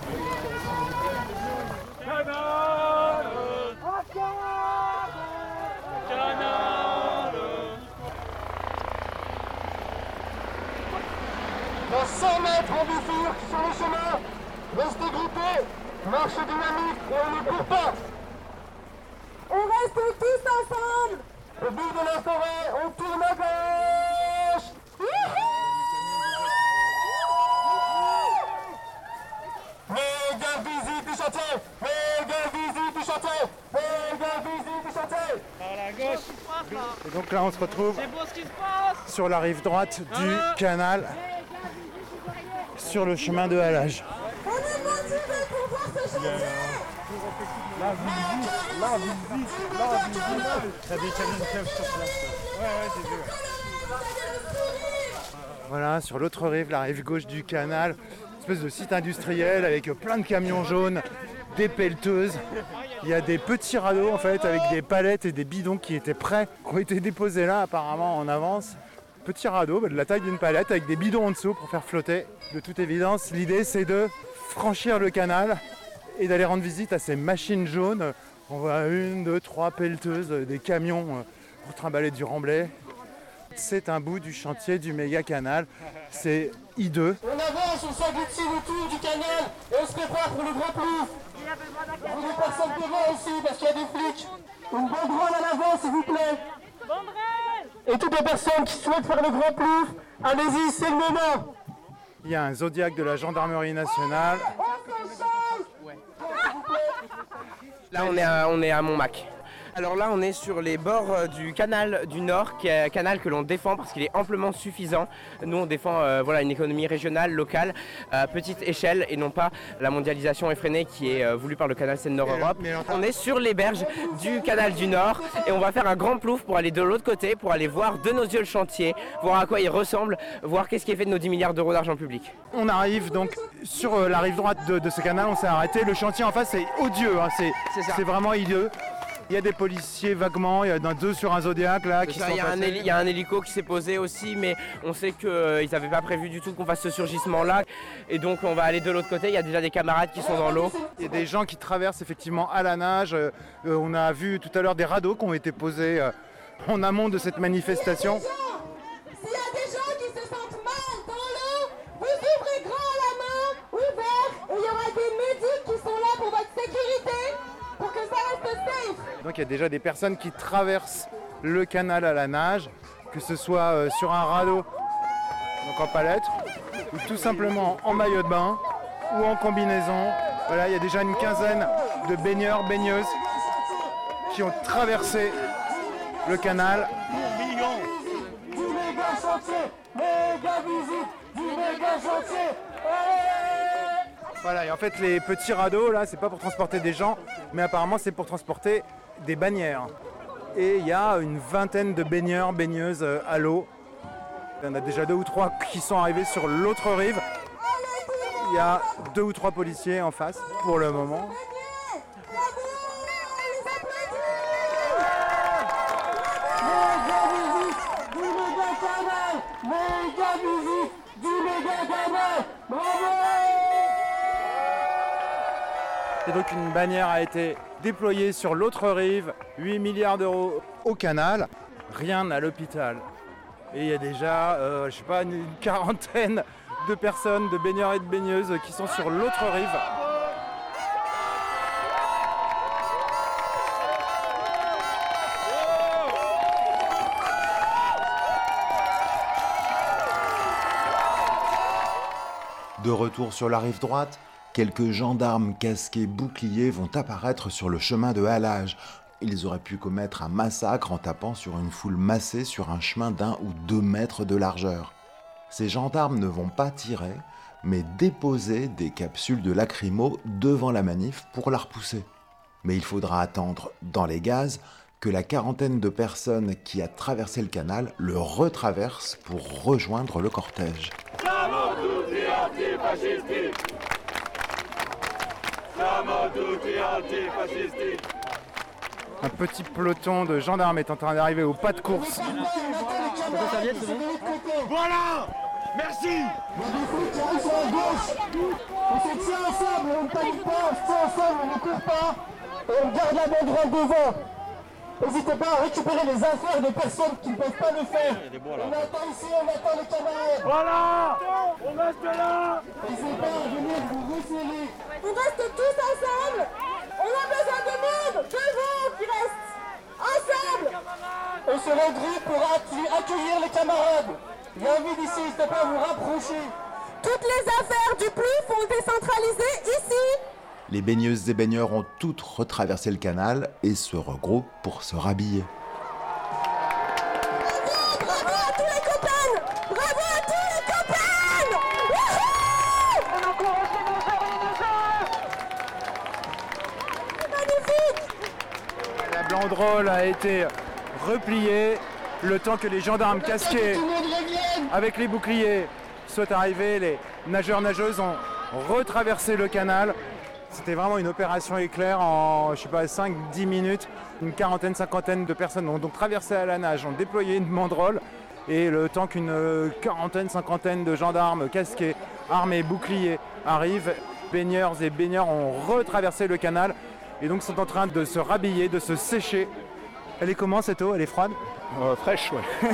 E: Canal, canal. Dans cent mètres, on bifurque sur le chemin. Restez groupés, marche dynamique et on ne court pas. On reste tous ensemble. Au bout de la forêt, on tourne à gauche. Méga visite du chantier. Méga visite du chantier. Méga visite du chantier. Par la gauche.
H: Et donc là on se retrouve sur la rive droite du canal, sur le chemin de halage.
E: On est motivés pour voir ce chantier.
F: La visite, la visite, la visite. T'as des camions de fleuve sur place. Ouais, ouais, j'ai vu.
H: Voilà, sur l'autre rive, la rive gauche du canal, une espèce de site industriel avec plein de camions jaunes, des pelleteuses. Il y a des petits radeaux en fait avec des palettes et des bidons qui étaient prêts, qui ont été déposés là apparemment en avance. Petit radeau bah, de la taille d'une palette avec des bidons en dessous pour faire flotter. De toute évidence, l'idée c'est de franchir le canal et d'aller rendre visite à ces machines jaunes. On voit une, deux, trois pelleteuses, des camions pour trimballer du remblai. C'est un bout du chantier du méga canal, c'est hideux.
E: On avance, on s'engloutit autour du canal et on se prépare pour le grand plouf. Il y a des personnes devant aussi parce qu'il y a des flics. Une banderole à l'avant s'il vous plaît. Et toutes les personnes qui souhaitent faire le grand plouf, allez-y, c'est le moment.
H: Il y a un Zodiac de la gendarmerie nationale.
Q: Là, on est à, on est à Montmac. Alors là, on est sur les bords du canal du Nord, qui est un canal que l'on défend parce qu'il est amplement suffisant. Nous, on défend euh, voilà, une économie régionale, locale, à petite échelle, et non pas la mondialisation effrénée qui est euh, voulue par le canal Seine-Nord-Europe. On est sur les berges du canal du Nord et on va faire un grand plouf pour aller de l'autre côté, pour aller voir de nos yeux le chantier, voir à quoi il ressemble, voir qu'est-ce qui est fait de nos dix milliards d'euros d'argent public.
H: On arrive donc sur euh, la rive droite de, de ce canal, on s'est arrêté. Le chantier en face, c'est odieux, hein, c'est, c'est vraiment hideux. Il y a des policiers vaguement, il y en a deux sur un Zodiac là qui
Q: ça,
H: sont
Q: il, y a un héli- il y a un hélico qui s'est posé aussi, mais on sait qu'ils euh, n'avaient pas prévu du tout qu'on fasse ce surgissement là. Et donc on va aller de l'autre côté, il y a déjà des camarades qui sont dans l'eau.
H: Il y a des gens qui traversent effectivement à la nage. Euh, on a vu tout à l'heure des radeaux qui ont été posés euh, en amont de cette manifestation.
E: S'il y a des gens qui se sentent mal dans l'eau, vous ouvrez grand la main, ouvert, et il y aura des médics qui sont là pour votre sécurité, pour que ça reste safe.
H: Donc il y a déjà des personnes qui traversent le canal à la nage, que ce soit euh, sur un radeau, donc en palette, ou tout simplement en maillot de bain, ou en combinaison. Voilà, il y a déjà une quinzaine de baigneurs, baigneuses qui ont traversé le canal.
E: Du méga chantier, méga visite, du méga chantier.
H: Voilà, et en fait les petits radeaux là, c'est pas pour transporter des gens, mais apparemment c'est pour transporter des bannières. Et il y a une vingtaine de baigneurs, baigneuses à l'eau. Il y en a déjà deux ou trois qui sont arrivés sur l'autre rive. Il y a deux ou trois policiers en face pour le moment. Et donc une bannière a été déployée sur l'autre rive, huit milliards d'euros au canal, rien à l'hôpital. Et il y a déjà, euh, je sais pas, une quarantaine de personnes, de baigneurs et de baigneuses qui sont sur l'autre rive.
D: De retour sur la rive droite, quelques gendarmes casqués boucliers vont apparaître sur le chemin de halage. Ils auraient pu commettre un massacre en tapant sur une foule massée sur un chemin d'un ou deux mètres de largeur. Ces gendarmes ne vont pas tirer, mais déposer des capsules de lacrymo devant la manif pour la repousser. Mais il faudra attendre, dans les gaz, que la quarantaine de personnes qui a traversé le canal le retraversent pour rejoindre le cortège.
E: Siamo tutti antifascisti. Siamo tutti antifascisti.
H: Un petit peloton de gendarmes est en train d'arriver au pas de course.
E: Voilà. Merci. On se tient ensemble, on ne panique pas, on se tient ensemble, on ne court pas. Et on garde la banderole devant. N'hésitez pas à récupérer les affaires des personnes qui ne peuvent pas le faire. On attend ici, on attend les camarades. Voilà. On reste là. N'hésitez pas à venir vous resserrer. On reste tous ensemble. On a besoin de monde, de vous qui restent ensemble. On se regroupe pour accueillir les camarades. Viens vite ici, n'hésitez pas à vous rapprocher. Toutes les affaires du plouf ont été centralisées ici.
D: Les baigneuses et baigneurs ont toutes retraversé le canal et se regroupent pour se rhabiller.
E: Bravo, bravo à tous les copains. Bravo à tous les copains. Wouhou. On encourage les nageurs et les nageurs. Magnifique.
H: La banderole a été repliée le temps que les gendarmes casqués avec les boucliers soient arrivés. Les nageurs-nageuses ont retraversé le canal. C'était vraiment une opération éclair en, je sais pas, cinq dix minutes. Une quarantaine, cinquantaine de personnes ont donc traversé à la nage, ont déployé une banderole. Et le temps qu'une quarantaine, cinquantaine de gendarmes casqués, armés, boucliers arrivent, baigneurs et baigneurs ont retraversé le canal. Et donc sont en train de se rhabiller, de se sécher. Elle est comment cette eau? Elle est froide?
A: euh, Fraîche, ouais.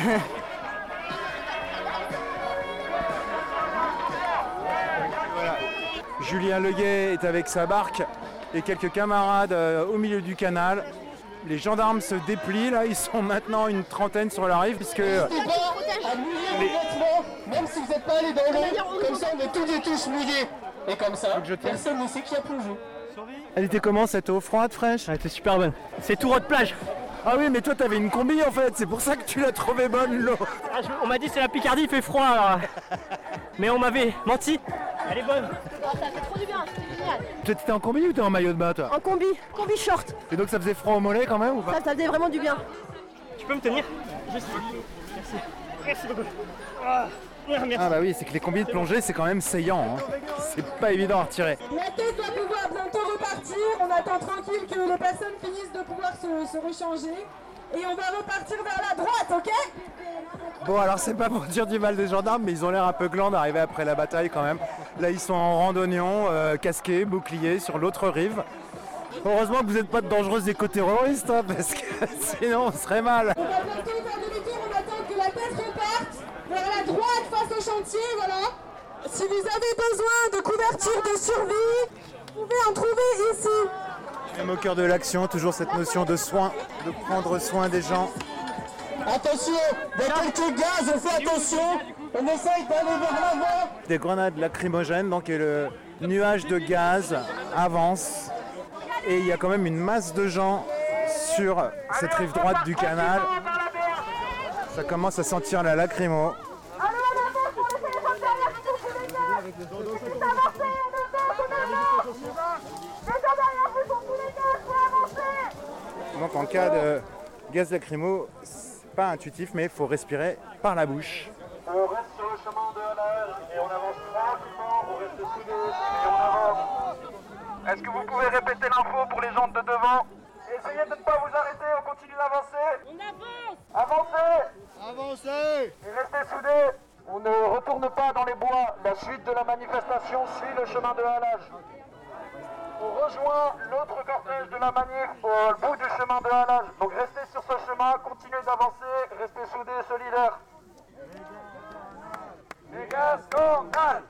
H: Julien Leguet est avec sa barque et quelques camarades euh, au milieu du canal. Les gendarmes se déplient, là, ils sont maintenant une trentaine sur la rive puisque...
E: Les... Même si vous n'êtes pas allé dans l'eau, comme ça on est tous et tous mouillés. Et comme ça, personne ne sait qui a plongé.
H: Elle était comment cette eau? Froide, fraîche?
A: Elle était super bonne. C'est tout de plage.
H: Ah oui, mais toi t'avais une combi en fait, c'est pour ça que tu l'as trouvée bonne l'eau.
A: Ah, je- on m'a dit c'est la Picardie, il fait froid alors. Mais on m'avait menti. Elle est bonne.
V: Ça fait trop du bien, c'était génial.
H: Toi t'étais en combi ou t'es en maillot de bain toi?
V: En combi, combi short.
H: Et donc ça faisait froid au mollet quand même ou pas?
V: Ça, ça faisait vraiment du bien.
A: Tu peux me tenir? Juste. Merci. Merci beaucoup. Ah, merci.
H: Ah bah oui, c'est que les combis de plongée c'est quand même saillant, hein. C'est pas évident à retirer.
W: La tête va pouvoir bientôt repartir. On attend tranquille que les personnes finissent de pouvoir se, se rechanger. Et on va repartir vers la droite, ok?
H: Bon alors c'est pas pour dire du mal des gendarmes, mais ils ont l'air un peu glands d'arriver après la bataille quand même. Là ils sont en randonnion, euh, casqués, boucliers sur l'autre rive. Heureusement que vous n'êtes pas de dangereux éco-terroristes, hein, parce que sinon on serait mal.
W: On va bientôt faire demi-tour, on attend que la tête reparte vers la droite face au chantier, voilà. Si vous avez besoin de couverture de survie, vous pouvez en trouver ici.
H: Même au cœur de l'action, toujours cette notion de soin, de prendre soin des gens.
W: Attention, il y a quelques gaz, on fait attention. On essaye d'aller vers l'avant.
H: Des grenades lacrymogènes, donc et le nuage de gaz avance. Et il y a quand même une masse de gens sur cette rive droite du canal. Ça commence à sentir la lacrymo. Donc en cas de gaz lacrymo, c'est pas intuitif, mais il faut respirer par la bouche.
E: On reste sur le chemin de halage et on avance tranquillement, on reste soudés et on avance. Est-ce que vous pouvez répéter l'info pour les gens de devant? Essayez de ne pas vous arrêter, on continue d'avancer. On avance. Avancez. Avancez. Et restez soudés. On ne retourne pas dans les bois. La suite de la manifestation suit le chemin de halage. On rejoint l'autre cortège de la manif au bout du chemin de halage. Donc restez sur ce chemin, continuez d'avancer, restez soudés, solidaires. Méga scandale!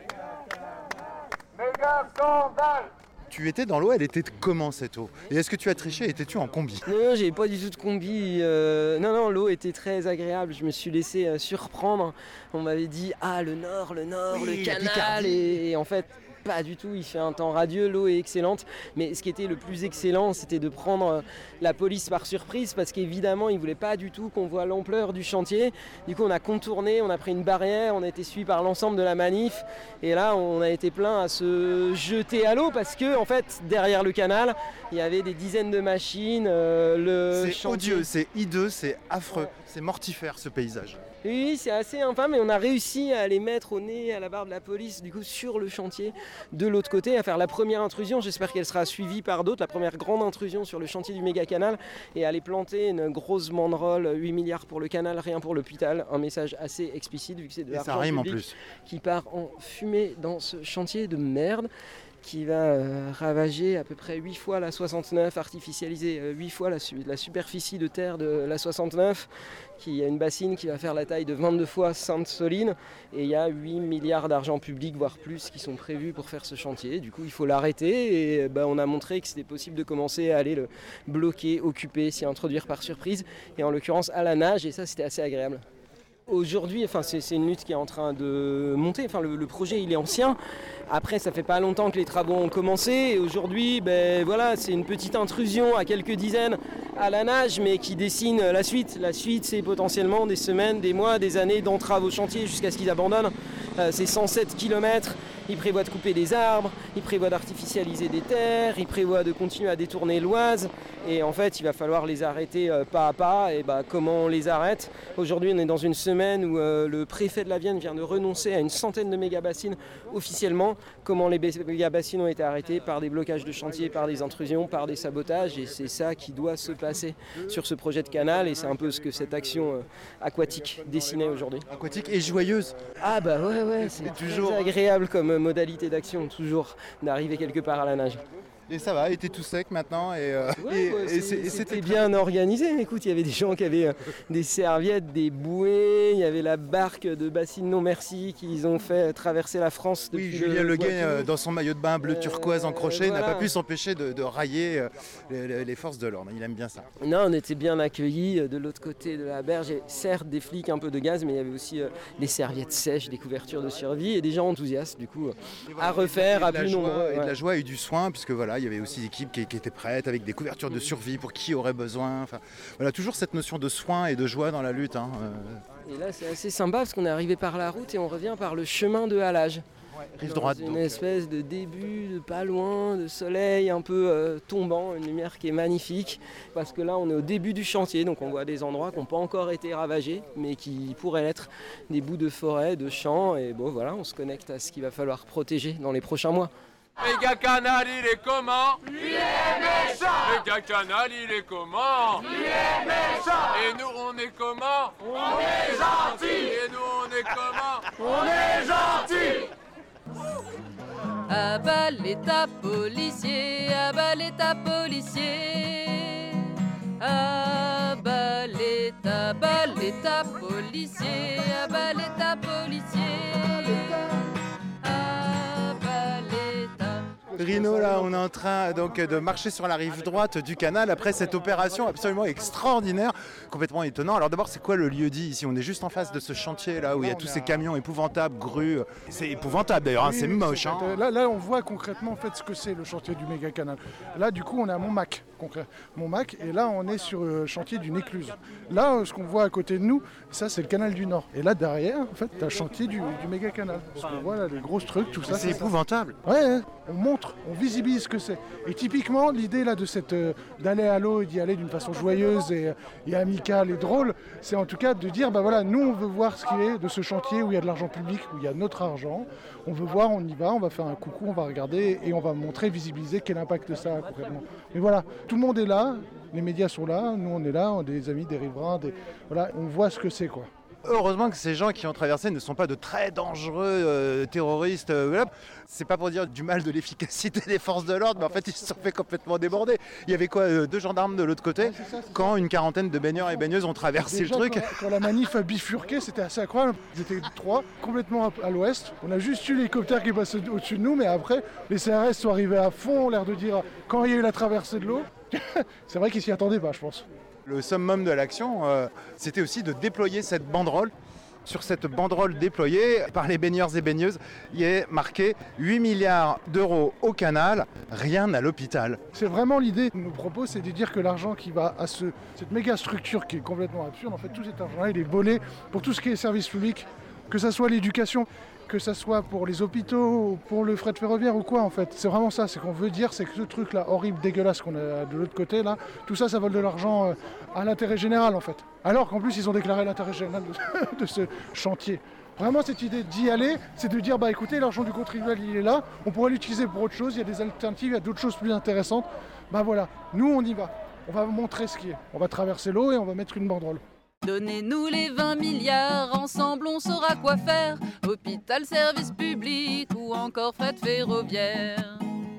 E: Méga scandale!
H: Tu étais dans l'eau, elle était comment cette eau? Et est-ce que tu as triché? Étais-tu en combi?
X: Non, non, j'avais pas du tout de combi. Euh, non, non, l'eau était très agréable. Je me suis laissé euh, surprendre. On m'avait dit ah le nord, le nord,
H: Oui,
X: le
H: la
X: canal,
H: Picardie.
X: et, et en fait. Pas du tout, il fait un temps radieux, l'eau est excellente, mais ce qui était le plus excellent, c'était de prendre la police par surprise, parce qu'évidemment, ils ne voulaient pas du tout qu'on voit l'ampleur du chantier. Du coup, on a contourné, on a pris une barrière, on a été suivi par l'ensemble de la manif, et là, on a été plein à se jeter à l'eau, parce que, en fait, derrière le canal, il y avait des dizaines de machines. Euh, le
H: C'est
X: chantier...
H: odieux, c'est hideux, c'est affreux, c'est mortifère ce paysage.
X: Oui, c'est assez infâme, et on a réussi à les mettre au nez, à la barre de la police, du coup, sur le chantier, de l'autre côté, à faire la première intrusion. J'espère qu'elle sera suivie par d'autres, la première grande intrusion sur le chantier du méga canal, et aller planter une grosse banderole, huit milliards pour le canal, rien pour l'hôpital. Un message assez explicite, vu que c'est de
H: Et ça
X: l'argent
H: rime en
X: public
H: plus.
X: qui part en fumée dans ce chantier de merde, qui va euh, ravager à peu près huit fois la soixante-neuf, artificialiser euh, huit fois la, su- la superficie de terre de la soixante-neuf, qui a une bassine qui va faire la taille de vingt-deux fois Sainte-Soline, et il y a huit milliards d'argent public, voire plus, qui sont prévus pour faire ce chantier. Du coup, il faut l'arrêter, et bah, on a montré que c'était possible de commencer à aller le bloquer, occuper, s'y introduire par surprise, et en l'occurrence à la nage, et ça c'était assez agréable. Aujourd'hui, enfin, c'est, c'est une lutte qui est en train de monter. Enfin, le, le projet, il est ancien. Après, ça fait pas longtemps que les travaux ont commencé. Et aujourd'hui, ben, voilà, c'est une petite intrusion à quelques dizaines à la nage, mais qui dessine la suite. La suite, c'est potentiellement des semaines, des mois, des années d'entraves au chantier jusqu'à ce qu'ils abandonnent. Euh, c'est cent sept kilomètres. Ils prévoient de couper des arbres, ils prévoient d'artificialiser des terres, ils prévoient de continuer à détourner l'Oise. Et en fait, il va falloir les arrêter euh, pas à pas. Et bah, comment on les arrête? Aujourd'hui, on est dans une semaine où euh, le préfet de la Vienne vient de renoncer à une centaine de méga-bassines officiellement. Comment les méga-bassines ont été arrêtées? Par des blocages de chantier, par des intrusions, par des sabotages. Et c'est ça qui doit se passer sur ce projet de canal. Et c'est un peu ce que cette action euh, aquatique dessinait aujourd'hui.
H: Aquatique et joyeuse.
X: Ah bah ouais, ouais, c'est toujours agréable comme modalité d'action, toujours d'arriver quelque part à la nage.
H: Et ça va, et t'es tout sec maintenant et, euh,
X: Ouais,
H: et,
X: ouais,
H: et
X: c'est-
H: c'est- et
X: c'était
H: c'était
X: bien organisé. Écoute, il y avait des gens qui avaient euh, des serviettes, des bouées, il y avait la barque de Bassine Non Merci qu'ils ont fait traverser la France depuis
H: Oui, Julien
X: le
H: Leguet,
X: Poitou.
H: euh, dans son maillot de bain bleu turquoise en crochet, n'a
X: voilà.
H: pas pu s'empêcher de, de railler euh, les, les- les forces de l'ordre. Il aime bien ça.
X: Non, on était bien accueillis euh, de l'autre côté de la berge. Et certes, des flics, un peu de gaz, mais il y avait aussi euh, des serviettes sèches, des couvertures de survie et des gens enthousiastes, du coup, euh, à refaire,
H: Et
X: à
H: de la
X: plus
H: joie-
X: nombreux.
H: Et de
X: ouais.
H: la joie et du soin, puisque voilà, il y avait aussi l'équipe qui, qui était prête avec des couvertures de survie pour qui aurait besoin. Enfin, voilà, toujours cette notion de soin et de joie dans la lutte. Hein.
X: Et là, c'est assez sympa parce qu'on est arrivé par la route et on revient par le chemin de halage.
H: Rive droite.
X: Une
H: donc.
X: espèce de début, de pas loin, de soleil un peu euh, tombant, une lumière qui est magnifique. Parce que là, on est au début du chantier, donc on voit des endroits qui n'ont pas encore été ravagés, mais qui pourraient l'être, des bouts de forêt, de champs. Et bon, voilà, on se connecte à ce qu'il va falloir protéger dans les prochains mois.
C: Méga Canal, il est comment? Il est méchant. Méga Canal, il est comment? Il est méchant. Et nous, on est comment? On est gentils. Et nous, on est comment? On est gentils.
L: À bas l'État policier, à bas l'État policier. À bas l'État, bas l'État policier, à bas l'État policier.
H: Rino, là, on est en train donc, de marcher sur la rive droite du canal après cette opération absolument extraordinaire, complètement étonnant. Alors d'abord, c'est quoi le lieu-dit ici? On est juste en face de ce chantier là où il y a tous ces camions épouvantables, grues. C'est épouvantable d'ailleurs, hein,
G: Oui,
H: c'est
G: oui,
H: moche.
G: c'est-
H: Hein.
G: Là, là, on voit concrètement en fait ce que c'est le chantier du méga canal. Là, du coup, on est à Montmac, concret- Montmac, et là, on est sur le chantier d'une écluse. Là, euh, ce qu'on voit à côté de nous, ça, c'est le canal du Nord. Et là, derrière, en fait, t'as le chantier du, du méga canal. Parce qu'on voit là, les grosses trucs, tout ça.
H: C'est épouvantable.
G: Ouais, ouais, on montre, on visibilise ce que c'est. Et typiquement, l'idée là de cette euh, d'aller à l'eau et d'y aller d'une façon joyeuse et, et amicale et drôle, c'est en tout cas de dire, bah voilà, nous, on veut voir ce qu'il est de ce chantier où il y a de l'argent public, où il y a notre argent. On veut voir, on y va, on va faire un coucou, on va regarder et on va montrer, visibiliser quel impact ça a concrètement. Mais voilà, tout le monde est là, les médias sont là, nous on est là, on est des amis, des riverains, des... voilà, on voit ce que c'est quoi.
H: Heureusement que ces gens qui ont traversé ne sont pas de très dangereux euh, terroristes. Euh, voilà. C'est pas pour dire du mal de l'efficacité des forces de l'ordre, mais en fait ils se sont fait complètement déborder. Il y avait quoi, euh, deux gendarmes de l'autre côté,
G: c'est ça, c'est
H: quand une quarantaine de baigneurs et baigneuses ont traversé
G: Déjà,
H: le truc.
G: Quand, quand la manif a bifurqué, c'était assez incroyable. Ils étaient trois, complètement à, à l'ouest. On a juste eu l'hélicoptère qui est passé au-dessus de nous, mais après, les C R S sont arrivés à fond, ont l'air de dire quand il y a eu la traversée de l'eau. C'est vrai qu'ils s'y attendaient pas, je pense.
H: Le summum de l'action, euh, c'était aussi de déployer cette banderole. Sur cette banderole déployée par les baigneurs et baigneuses, il est marqué huit milliards d'euros au canal, rien à l'hôpital.
G: C'est vraiment l'idée qu'on nous propose, c'est de dire que l'argent qui va à ce, cette méga structure qui est complètement absurde, en fait tout cet argent-là, il est volé pour tout ce qui est service public, que ça soit l'éducation, que ça soit pour les hôpitaux, pour le fret ferroviaire ou quoi en fait. C'est vraiment ça, c'est qu'on veut dire, c'est que ce truc-là horrible, dégueulasse qu'on a de l'autre côté là, tout ça, ça vole de l'argent euh, à l'intérêt général en fait. Alors qu'en plus ils ont déclaré l'intérêt général de, de ce chantier. Vraiment cette idée d'y aller, c'est de dire bah écoutez, l'argent du contribuable il est là, on pourrait l'utiliser pour autre chose, il y a des alternatives, il y a d'autres choses plus intéressantes. Bah voilà, nous on y va, on va montrer ce qui est. On va traverser l'eau et on va mettre une banderole.
L: Donnez-nous les vingt milliards, ensemble on saura quoi faire. Hôpital, service public ou encore fret ferroviaire.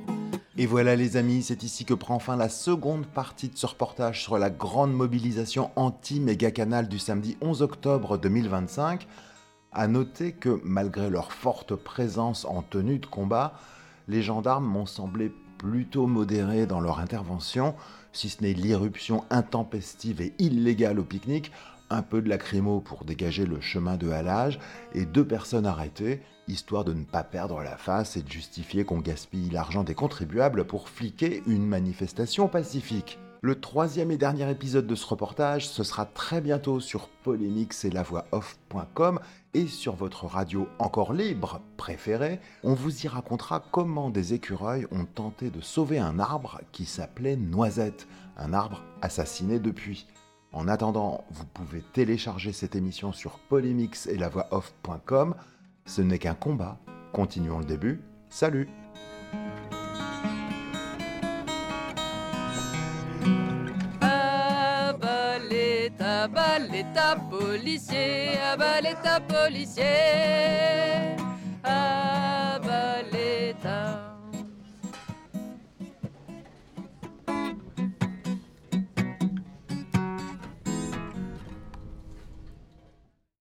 D: Et voilà les amis, c'est ici que prend fin la seconde partie de ce reportage sur la grande mobilisation anti-méga-canal du samedi onze octobre deux mille vingt-cinq. À noter que malgré leur forte présence en tenue de combat, les gendarmes m'ont semblé plutôt modérés dans leur intervention, si ce n'est l'irruption intempestive et illégale au pique-nique, un peu de lacrymo pour dégager le chemin de halage et deux personnes arrêtées, histoire de ne pas perdre la face et de justifier qu'on gaspille l'argent des contribuables pour fliquer une manifestation pacifique. Le troisième et dernier épisode de ce reportage, ce sera très bientôt sur polémix et la voix off point com et sur votre radio encore libre préférée. On vous y racontera comment des écureuils ont tenté de sauver un arbre qui s'appelait Noisette, un arbre assassiné depuis. En attendant, vous pouvez télécharger cette émission sur polémix et la voix off point com. Ce n'est qu'un combat. Continuons le début. Salut!
L: À bas l'État, bas l'État policier, à bas l'État policier.